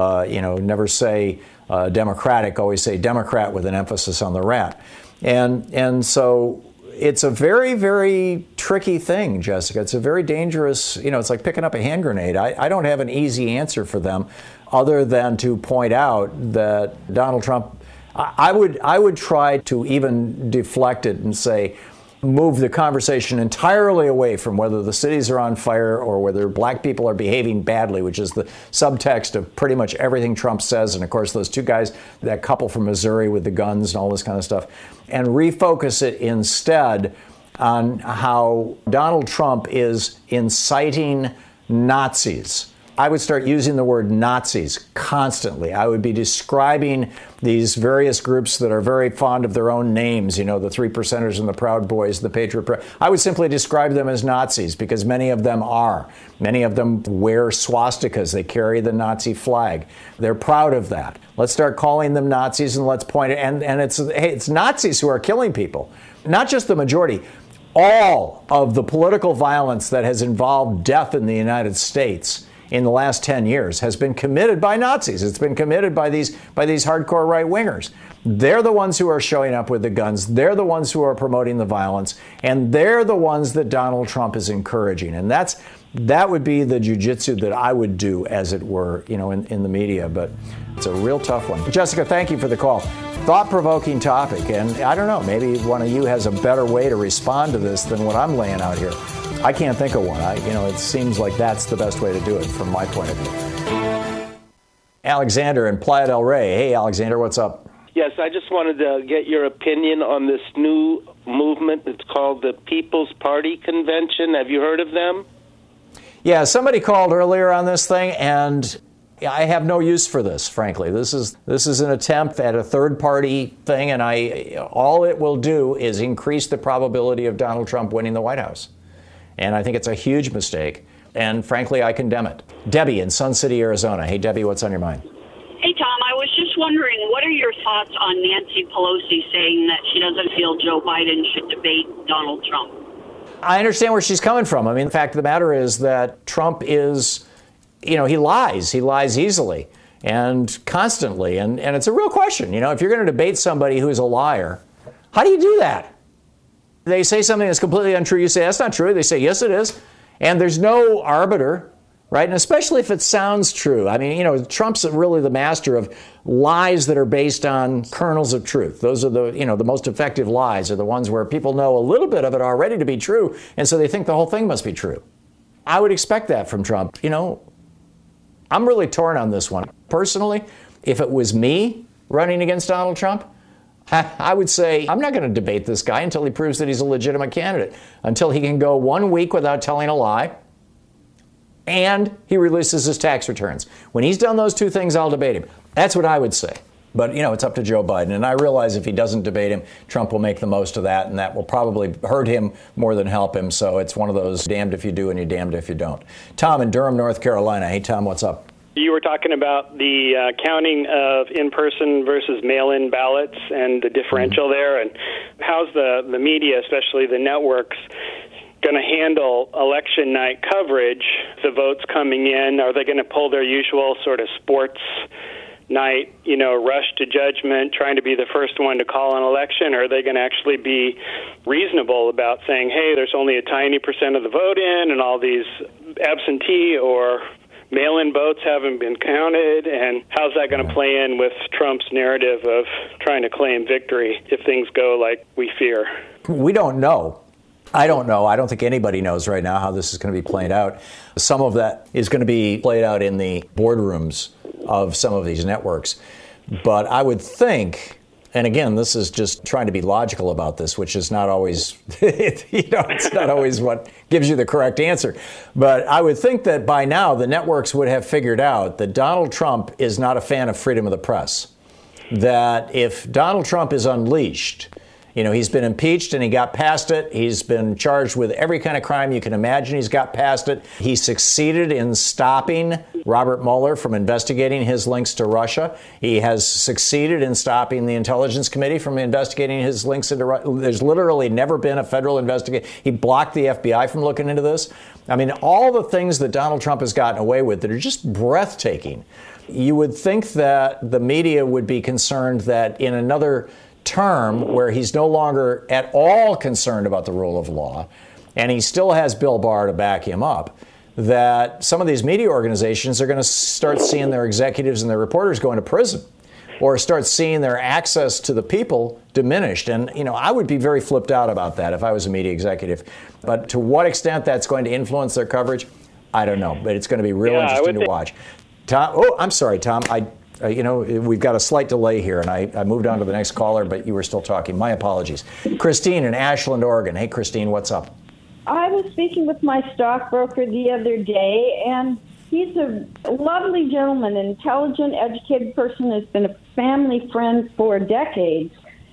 say Democratic, always say Democrat with an emphasis on the rat. And so it's a very, very tricky thing, Jessica. It's a very dangerous, it's like picking up a hand grenade. I don't have an easy answer for them other than to point out that Donald Trump, I would try to even deflect it and say, move the conversation entirely away from whether the cities are on fire or whether black people are behaving badly, which is the subtext of pretty much everything Trump says. And of course, those two guys, that couple from Missouri with the guns and all this kind of stuff, and refocus it instead on how Donald Trump is inciting Nazis. I would start using the word Nazis constantly. I would be describing these various groups that are very fond of their own names, the Three Percenters and the Proud Boys, the Patriot. I would simply describe them as Nazis because many of them are. Many of them wear swastikas. They carry the Nazi flag. They're proud of that. Let's start calling them Nazis and let's point it. And it's Nazis who are killing people, not just the majority. All of the political violence that has involved death in the United States in the last 10 years has been committed by Nazis. It's been committed by these hardcore right-wingers. They're the ones who are showing up with the guns. They're the ones who are promoting the violence. And they're the ones that Donald Trump is encouraging. And that would be the jujitsu that I would do, as it were, in the media. But it's a real tough one. Jessica, thank you for the call. Thought-provoking topic. And I don't know, maybe one of you has a better way to respond to this than what I'm laying out here. I can't think of one. It seems like that's the best way to do it from my point of view. Alexander in Playa del Rey. Hey, Alexander, what's up? Yes, I just wanted to get your opinion on this new movement. It's called the People's Party Convention. Have you heard of them? Yeah, somebody called earlier on this thing, and I have no use for this, frankly. This is an attempt at a third-party thing, and all it will do is increase the probability of Donald Trump winning the White House. And I think it's a huge mistake. And frankly, I condemn it. Debbie in Sun City, Arizona. Hey, Debbie, what's on your mind? Hey, Tom, I was just wondering, what are your thoughts on Nancy Pelosi saying that she doesn't feel Joe Biden should debate Donald Trump? I understand where she's coming from. I mean, the fact of the matter is that Trump is, he lies. He lies easily and constantly. And it's a real question. If you're going to debate somebody who is a liar, how do you do that? They say something that's completely untrue. You say, that's not true. They say, yes, it is. And there's no arbiter, right? And especially if it sounds true. I mean, Trump's really the master of lies that are based on kernels of truth. Those are the most effective lies are the ones where people know a little bit of it already to be true. And so they think the whole thing must be true. I would expect that from Trump. I'm really torn on this one. Personally, if it was me running against Donald Trump, I would say, I'm not going to debate this guy until he proves that he's a legitimate candidate, until he can go 1 week without telling a lie, and he releases his tax returns. When he's done those two things, I'll debate him. That's what I would say. But, it's up to Joe Biden. And I realize if he doesn't debate him, Trump will make the most of that, and that will probably hurt him more than help him. So it's one of those damned if you do and you're damned if you don't. Tom in Durham, North Carolina. Hey, Tom, what's up? You were talking about the counting of in-person versus mail-in ballots and the differential there, and how's the media, especially the networks, going to handle election night coverage, the votes coming in? Are they going to pull their usual sort of sports night, rush to judgment, trying to be the first one to call an election? Or are they going to actually be reasonable about saying, hey, there's only a tiny % of the vote in and all these absentee or mail-in votes haven't been counted, and how's that going to play in with Trump's narrative of trying to claim victory if things go like we fear? We don't know. I don't know. I don't think anybody knows right now how this is going to be played out. Some of that is going to be played out in the boardrooms of some of these networks. But I would think, and again, this is just trying to be logical about this, which is not always, it's not always what gives you the correct answer. But I would think that by now the networks would have figured out that Donald Trump is not a fan of freedom of the press. That if Donald Trump is unleashed, he's been impeached and he got past it. He's been charged with every kind of crime you can imagine. He's got past it. He succeeded in stopping Robert Mueller from investigating his links to Russia. He has succeeded in stopping the Intelligence Committee from investigating his links into Russia. There's literally never been a federal investigation. He blocked the FBI from looking into this. I mean, all the things that Donald Trump has gotten away with that are just breathtaking. You would think that the media would be concerned that in another term where he's no longer at all concerned about the rule of law, and he still has Bill Barr to back him up, that some of these media organizations are going to start seeing their executives and their reporters going to prison, or start seeing their access to the people diminished. And, I would be very flipped out about that if I was a media executive. But to what extent that's going to influence their coverage, I don't know. But it's going to be real interesting to watch. Tom, I'm sorry, Tom. We've got a slight delay here, and I moved on to the next caller, but you were still talking. My apologies. Christine in Ashland, Oregon. Hey, Christine, what's up? I was speaking with my stockbroker the other day, and he's a lovely gentleman, an intelligent, educated person, has been a family friend for decades.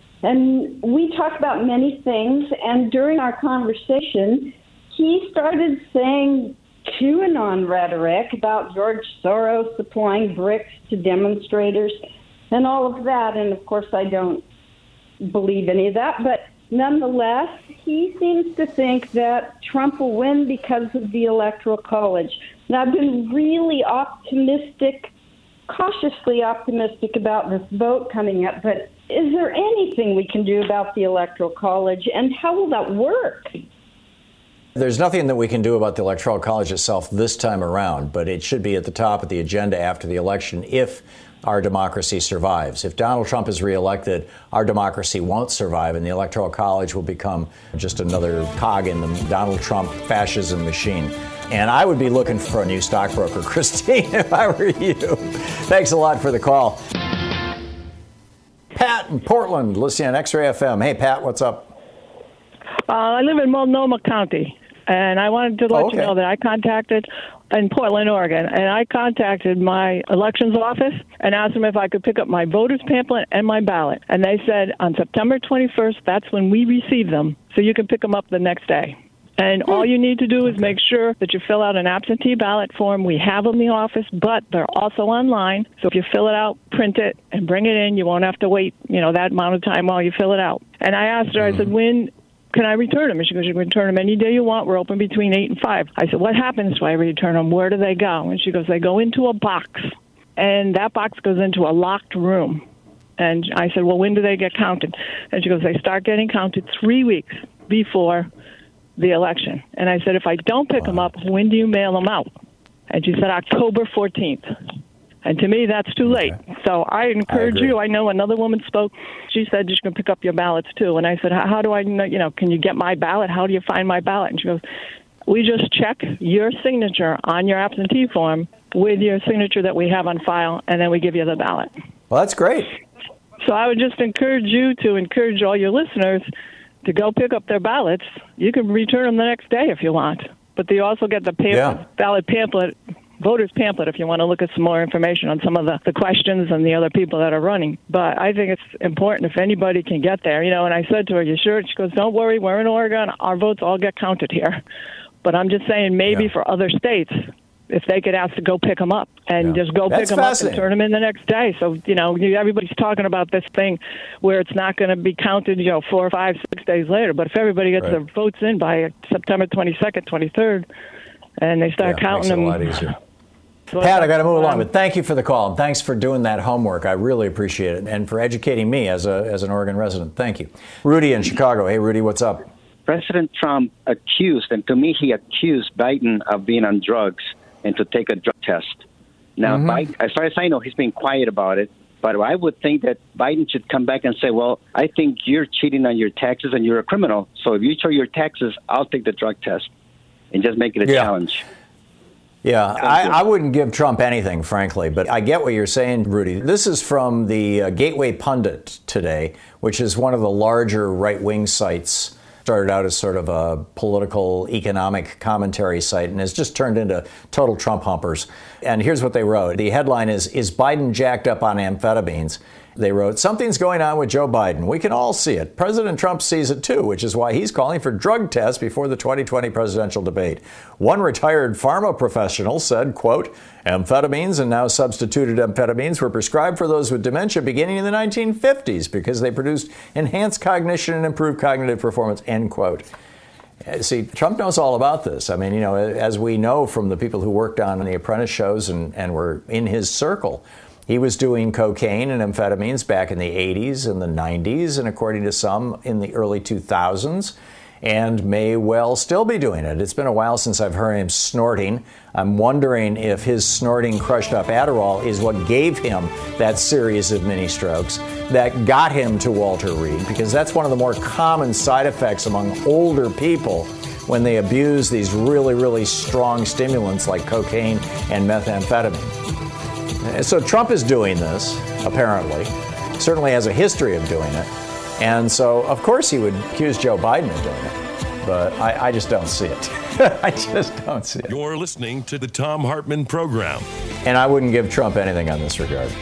And we talk about many things, and during our conversation, he started saying QAnon rhetoric about George Soros supplying bricks to demonstrators and all of that. And, of course, I don't believe any of that. But nonetheless, he seems to think that Trump will win because of the Electoral College. And I've been really optimistic, cautiously optimistic about this vote coming up. But is there anything we can do about the Electoral College, and how will that work? There's nothing that we can do about the Electoral College itself this time around, but it should be at the top of the agenda after the election if our democracy survives. If Donald Trump is reelected, our democracy won't survive, and the Electoral College will become just another cog in the Donald Trump fascism machine. And I would be looking for a new stockbroker, Christine, if I were you. Thanks a lot for the call. Pat in Portland, listening on X-Ray FM. Hey, Pat, what's up? I live in Multnomah County, and I wanted to let you know that I contacted in Portland, Oregon, and I contacted my elections office and asked them if I could pick up my voter's pamphlet and my ballot. And they said on September 21st, that's when we receive them, so you can pick them up the next day. And all you need to do is make sure that you fill out an absentee ballot form. We have them in the office, but they're also online. So if you fill it out, print it, and bring it in, you won't have to wait, that amount of time while you fill it out. And I asked her, I said, when can I return them? And she goes, you can return them any day you want. We're open between 8 and 5. I said, what happens if I return them? Where do they go? And she goes, they go into a box. And that box goes into a locked room. And I said, well, when do they get counted? And she goes, they start getting counted 3 weeks before the election. And I said, if I don't pick them up, when do you mail them out? And she said, October 14th. And to me, that's too late. So I encourage you. I know another woman spoke. She said you can pick up your ballots, too. And I said, how do I know, can you get my ballot? How do you find my ballot? And she goes, we just check your signature on your absentee form with your signature that we have on file, and then we give you the ballot. Well, that's great. So I would just encourage you to encourage all your listeners to go pick up their ballots. You can return them the next day if you want. But they also get the ballot pamphlet, voter's pamphlet, if you want to look at some more information on some of the questions and the other people that are running. But I think it's important if anybody can get there. And I said to her, you sure? She goes, don't worry, we're in Oregon. Our votes all get counted here. But I'm just saying maybe for other states, if they get asked to go pick them up and just go pick them up and turn them in the next day. So, everybody's talking about this thing where it's not going to be counted, 4, 5, 6 days later. But if everybody gets their votes in by September 22nd, 23rd, and they start counting them. Makes it a lot easier. Pat, I got to move along, but thank you for the call, and thanks for doing that homework. I really appreciate it, and for educating me as an Oregon resident. Thank you. Rudy in Chicago. Hey, Rudy, what's up? President Trump accused, and to me, he accused Biden of being on drugs and to take a drug test. Now, Biden, as far as I know, he's been quiet about it, but I would think that Biden should come back and say, well, I think you're cheating on your taxes and you're a criminal, so if you show your taxes, I'll take the drug test, and just make it a challenge. Yeah, I wouldn't give Trump anything, frankly, but I get what you're saying, Rudy. This is from the Gateway Pundit today, which is one of the larger right-wing sites. Started out as sort of a political economic commentary site and has just turned into total Trump humpers. And here's what they wrote. The headline is Biden jacked up on amphetamines? They wrote, something's going on with Joe Biden. We can all see it. President Trump sees it too, which is why he's calling for drug tests before the 2020 presidential debate. One retired pharma professional said, quote, amphetamines and now substituted amphetamines were prescribed for those with dementia beginning in the 1950s because they produced enhanced cognition and improved cognitive performance, end quote. See, Trump knows all about this. I mean, as we know from the people who worked on the Apprentice shows and were in his circle, he was doing cocaine and amphetamines back in the 80s and the 90s, and according to some, in the early 2000s, and may well still be doing it. It's been a while since I've heard him snorting. I'm wondering if his snorting crushed up Adderall is what gave him that series of mini strokes that got him to Walter Reed, because that's one of the more common side effects among older people when they abuse these really, really strong stimulants like cocaine and methamphetamine. So Trump is doing this, apparently, certainly has a history of doing it. And so, of course, he would accuse Joe Biden of doing it. But I just don't see it. I just don't see it. You're listening to the Thom Hartmann Program. And I wouldn't give Trump anything on this regard.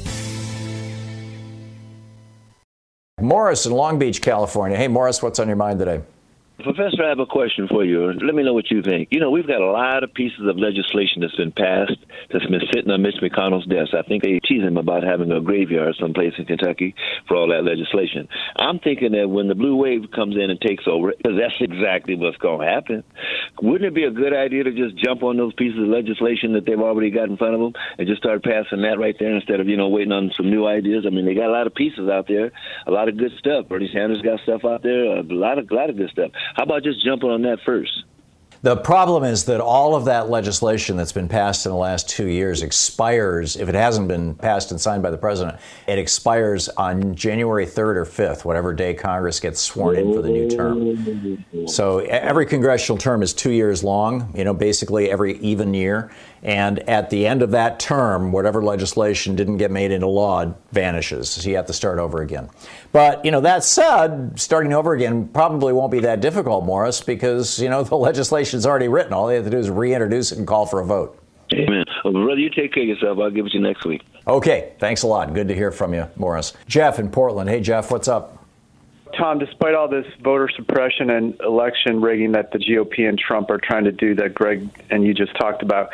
Morris in Long Beach, California. Hey, Morris, what's on your mind today? Professor, I have a question for you. Let me know what you think. We've got a lot of pieces of legislation that's been passed that's been sitting on Mitch McConnell's desk. I think they tease him about having a graveyard someplace in Kentucky for all that legislation. I'm thinking that when the blue wave comes in and takes over, because that's exactly what's going to happen, wouldn't it be a good idea to just jump on those pieces of legislation that they've already got in front of them and just start passing that right there instead of, waiting on some new ideas? I mean, they got a lot of pieces out there, a lot of good stuff. Bernie Sanders got stuff out there, a lot of good stuff. How about just jumping on that first? The problem is that all of that legislation that's been passed in the last 2 years expires, if it hasn't been passed and signed by the president, it expires on January 3rd or 5th, whatever day Congress gets sworn in for the new term. So every congressional term is 2 years long, basically every even year. And at the end of that term, whatever legislation didn't get made into law vanishes. So you have to start over again. But, that said, starting over again probably won't be that difficult, Morris, because, the legislation's already written. All they have to do is reintroduce it and call for a vote. Amen. Well, brother, you take care of yourself. I'll give it to you next week. Okay. Thanks a lot. Good to hear from you, Morris. Jeff in Portland. Hey, Jeff, what's up? Tom, despite all this voter suppression and election rigging that the GOP and Trump are trying to do that Greg and you just talked about,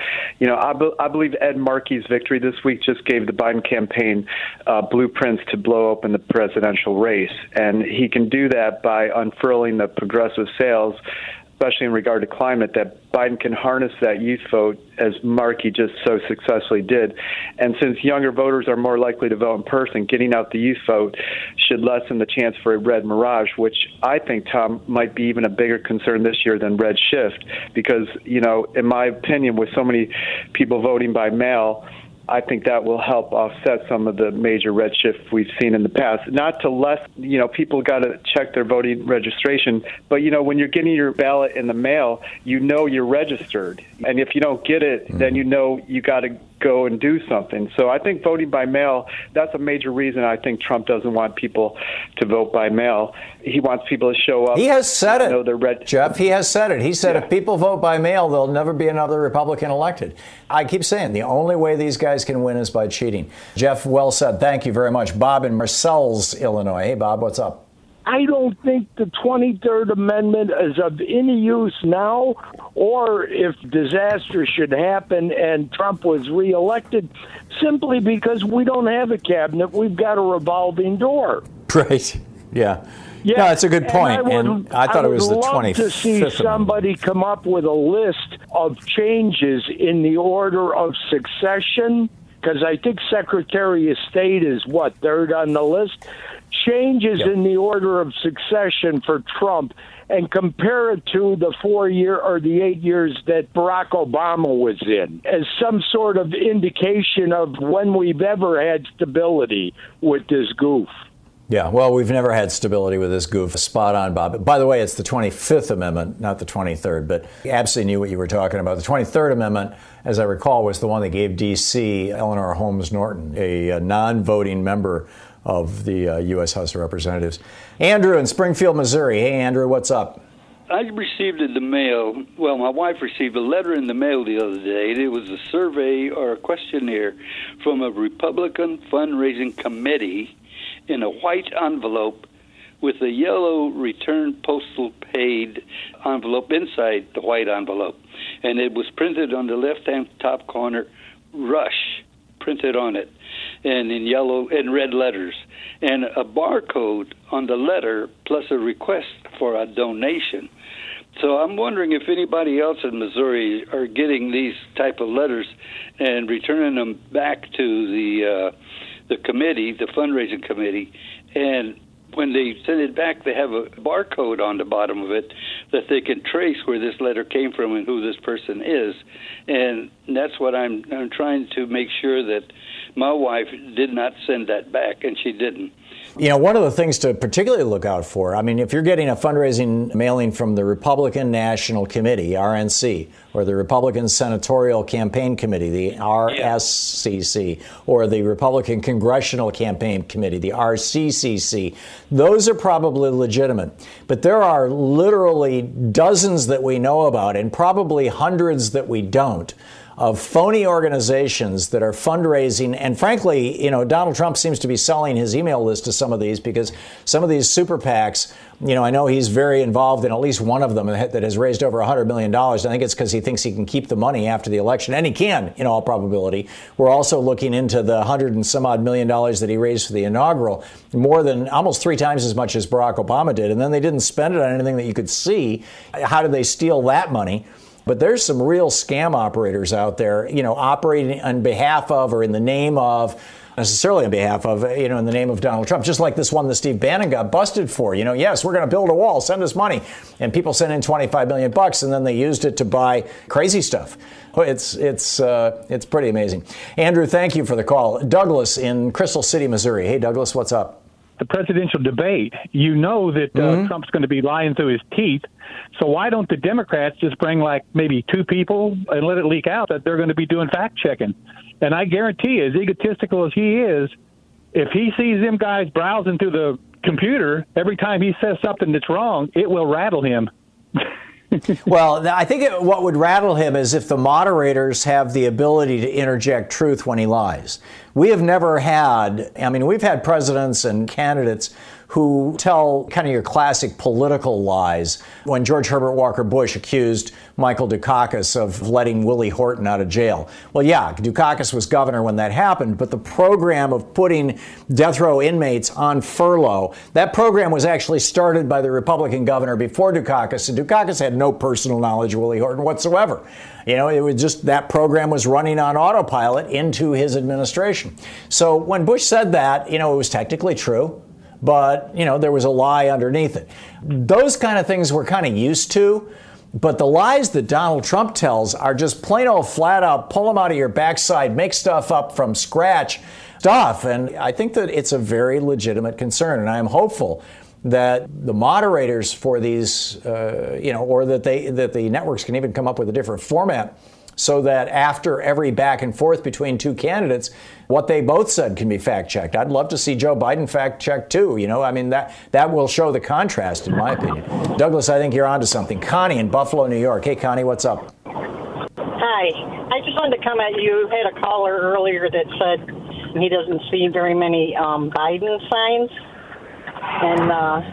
I believe Ed Markey's victory this week just gave the Biden campaign blueprints to blow open the presidential race. And he can do that by unfurling the progressive sails, especially in regard to climate, that Biden can harness that youth vote as Markey just so successfully did. And since younger voters are more likely to vote in person, getting out the youth vote should lessen the chance for a red mirage, which I think, Tom, might be even a bigger concern this year than red shift. Because, in my opinion, with so many people voting by mail, I think that will help offset some of the major red shift we've seen in the past. Not to less, people got to check their voting registration. But, when you're getting your ballot in the mail, you're registered. And if you don't get it, then you got to go and do something. So I think voting by mail, that's a major reason I think Trump doesn't want people to vote by mail. He wants people to show up. He has said it, Jeff. He has said it. He said if people vote by mail, there'll never be another Republican elected. I keep saying the only way these guys can win is by cheating. Jeff, well said. Thank you very much. Bob in Marseilles, Illinois. Hey, Bob, what's up? I don't think the 23rd Amendment is of any use now, or if disaster should happen and Trump was reelected, simply because we don't have a cabinet. We've got a revolving door. Right. Yeah. Yeah, no, that's a good point. And I thought it was the 25th. I would love to see somebody come up with a list of changes in the order of succession, because I think Secretary of State is, third on the list? Changes in the order of succession for Trump, and compare it to the 4 year or the 8 years that Barack Obama was in as some sort of indication of when we've ever had stability with this goof. Yeah, well, we've never had stability with this goof. Spot on, Bob. By the way, it's the 25th Amendment, not the 23rd, but I absolutely knew what you were talking about. The 23rd Amendment, as I recall, was the one that gave D.C. Eleanor Holmes Norton, a non-voting member of the U.S. House of Representatives. Andrew in Springfield, Missouri. Hey, Andrew, what's up? I received in the mail, well, my wife received a letter in the mail the other day. It was a survey or a questionnaire from a Republican fundraising committee in a white envelope with a yellow return postal paid envelope inside the white envelope. And it was printed on the left-hand top corner, Rush, printed on it, and in yellow and red letters, and a barcode on the letter plus a request for a donation. So I'm wondering if anybody else in Missouri are getting these type of letters and returning them back to the committee, the fundraising committee, and when they send it back, they have a barcode on the bottom of it that they can trace where this letter came from and who this person is. And that's what I'm trying to make sure that my wife did not send that back, and she didn't. You know, one of the things to particularly look out for, I mean, if you're getting a fundraising mailing from the Republican National Committee, RNC, or the Republican Senatorial Campaign Committee, the RSCC, or the Republican Congressional Campaign Committee, the RCCC, those are probably legitimate. But there are literally dozens that we know about and probably hundreds that we don't, of phony organizations that are fundraising. And frankly, you know, Donald Trump seems to be selling his email list to some of these, because some of these super PACs, you know, I know he's very involved in at least one of them that has raised over $100 million. I think it's because he thinks he can keep the money after the election, and he can, in all probability. We're also looking into the $100 and some odd million that he raised for the inaugural, more than almost 3 times as much as Barack Obama did. And then they didn't spend it on anything that you could see. How did they steal that money? But there's some real scam operators out there, you know, operating on behalf of or in the name of, necessarily on behalf of, you know, in the name of Donald Trump, just like this one that Steve Bannon got busted for. You know, yes, we're going to build a wall, send us money. And people sent in $25 million, and then they used it to buy crazy stuff. It's pretty amazing. Andrew, thank you for the call. Douglas in Crystal City, Missouri. Hey, Douglas, what's up? The presidential debate, you know that Trump's going to be lying through his teeth. So why don't the Democrats just bring like maybe 2 people and let it leak out that they're going to be doing fact checking? And I guarantee, as egotistical as he is, if he sees them guys browsing through the computer, every time he says something that's wrong, it will rattle him. Well, I think what would rattle him is if the moderators have the ability to interject truth when he lies. We have never had, I mean, we've had presidents and candidates who tell kind of your classic political lies. When George Herbert Walker Bush accused Michael Dukakis of letting Willie Horton out of jail. Well, yeah, Dukakis was governor when that happened, but the program of putting death row inmates on furlough, that program was actually started by the Republican governor before Dukakis, and Dukakis had no personal knowledge of Willie Horton whatsoever. You know, it was just that program was running on autopilot into his administration. So when Bush said that, you know, it was technically true. But, you know, there was a lie underneath it. Those kind of things we're kind of used to. But the lies that Donald Trump tells are just plain old flat out, pull them out of your backside, make stuff up from scratch stuff. And I think that it's a very legitimate concern. And I am hopeful that the moderators for these, you know, or that the networks can even come up with a different format, so that after every back and forth between 2 candidates, what they both said can be fact-checked. I'd love to see Joe Biden fact-checked, too. You know, I mean, that will show the contrast, in my opinion. Douglas, I think you're onto something. Connie in Buffalo, New York. Hey, Connie, what's up? Hi. I just wanted to comment. You had a caller earlier that said he doesn't see very many Biden signs. And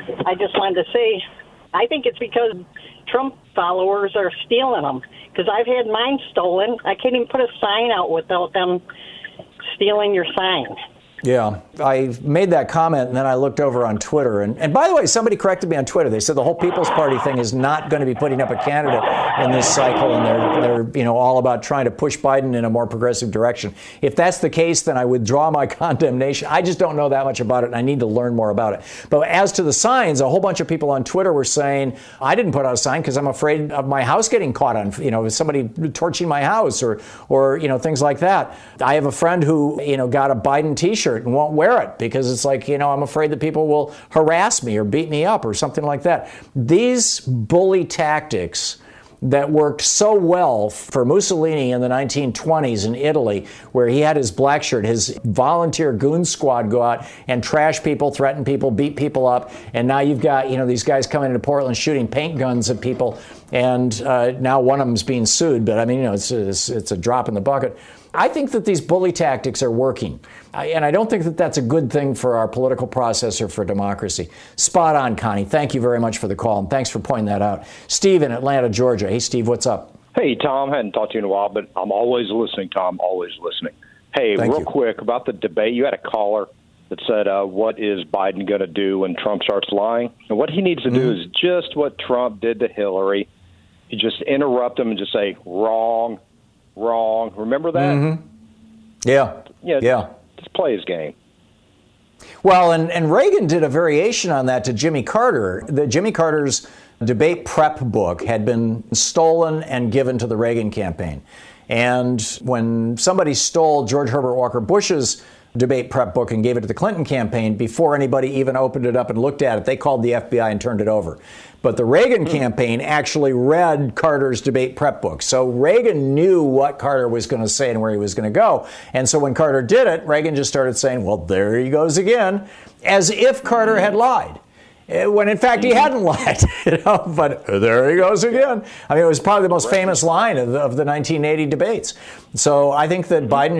I just wanted to say, I think it's because Trump followers are stealing them. Because I've had mine stolen. I can't even put a sign out without them stealing your sign. Yeah, I made that comment, and then I looked over on Twitter. And by the way, somebody corrected me on Twitter. They said the whole People's Party thing is not going to be putting up a candidate in this cycle, and they're all about trying to push Biden in a more progressive direction. If that's the case, then I withdraw my condemnation. I just don't know that much about it, and I need to learn more about it. But as to the signs, a whole bunch of people on Twitter were saying, I didn't put out a sign because I'm afraid of my house getting caught on, somebody torching my house or things like that. I have a friend who, got a Biden T-shirt and won't wear it because it's like, I'm afraid that people will harass me or beat me up or something like that. These bully tactics that worked so well for Mussolini in the 1920s in Italy, where he had his black shirt, his volunteer goon squad go out and trash people, threaten people, beat people up. And now you've got, these guys coming into Portland shooting paint guns at people. And now one of them's being sued. But I mean, it's a drop in the bucket. I think that these bully tactics are working. And I don't think that that's a good thing for our political process or for democracy. Spot on, Connie. Thank you very much for the call, and thanks for pointing that out. Steve in Atlanta, Georgia. Hey, Steve, what's up? Hey, Tom. Hadn't talked to you in a while, but I'm always listening, Tom. Always listening. Hey, real quick about the debate. You had a caller that said, what is Biden going to do when Trump starts lying? And what he needs to do is just what Trump did to Hillary. You just interrupt him and just say, wrong. Remember that? Mm-hmm. Yeah. Just play his game. Well, and Reagan did a variation on that to Jimmy Carter. Jimmy Carter's debate prep book had been stolen and given to the Reagan campaign. And when somebody stole George Herbert Walker Bush's debate prep book and gave it to the Clinton campaign, before anybody even opened it up and looked at it, they called the FBI and turned it over. But the Reagan campaign actually read Carter's debate prep book. So Reagan knew what Carter was going to say and where he was going to go. And so when Carter did it, Reagan just started saying, well, there he goes again, as if Carter had lied. When in fact he hadn't lied, but there he goes again. I mean, it was probably the most famous line of the 1980 debates. So I think that Biden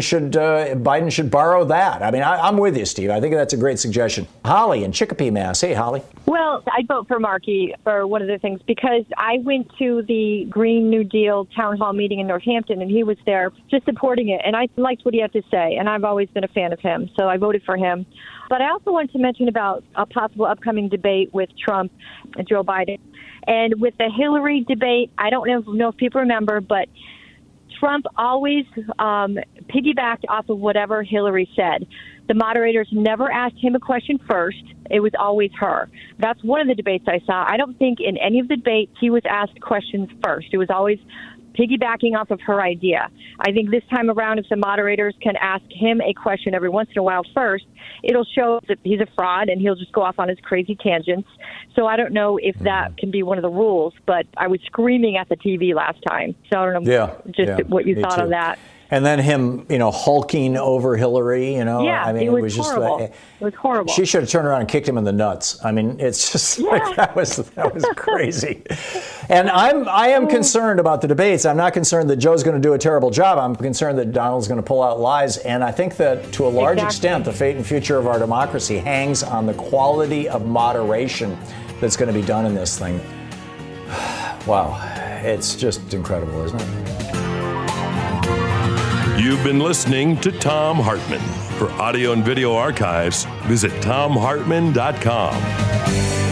should borrow that. I mean, I'm with you, Steve. I think that's a great suggestion. Holly in Chicopee, Mass. Hey, Holly. Well, I'd vote for Markey for one of the things because I went to the Green New Deal town hall meeting in Northampton, and he was there just supporting it. And I liked what he had to say, and I've always been a fan of him. So I voted for him. But I also wanted to mention about a possible upcoming debate with Trump and Joe Biden. And with the Hillary debate, I don't know if people remember, but Trump always piggybacked off of whatever Hillary said. The moderators never asked him a question first. It was always her. That's one of the debates I saw. I don't think in any of the debates he was asked questions first. It was always piggybacking off of her idea. I think this time around, if the moderators can ask him a question every once in a while first, it'll show that he's a fraud and he'll just go off on his crazy tangents. So I don't know if that can be one of the rules, but I was screaming at the TV last time. So I don't know what you thought of that. And then him, hulking over Hillary, Yeah, I mean, it was just horrible. It was horrible. She should have turned around and kicked him in the nuts. I mean, it's just like that was crazy. And I am concerned about the debates. I'm not concerned that Joe's going to do a terrible job. I'm concerned that Donald's going to pull out lies. And I think that to a large extent, the fate and future of our democracy hangs on the quality of moderation that's going to be done in this thing. Wow. It's just incredible, isn't it? You've been listening to Thom Hartmann. For audio and video archives, visit thomhartmann.com.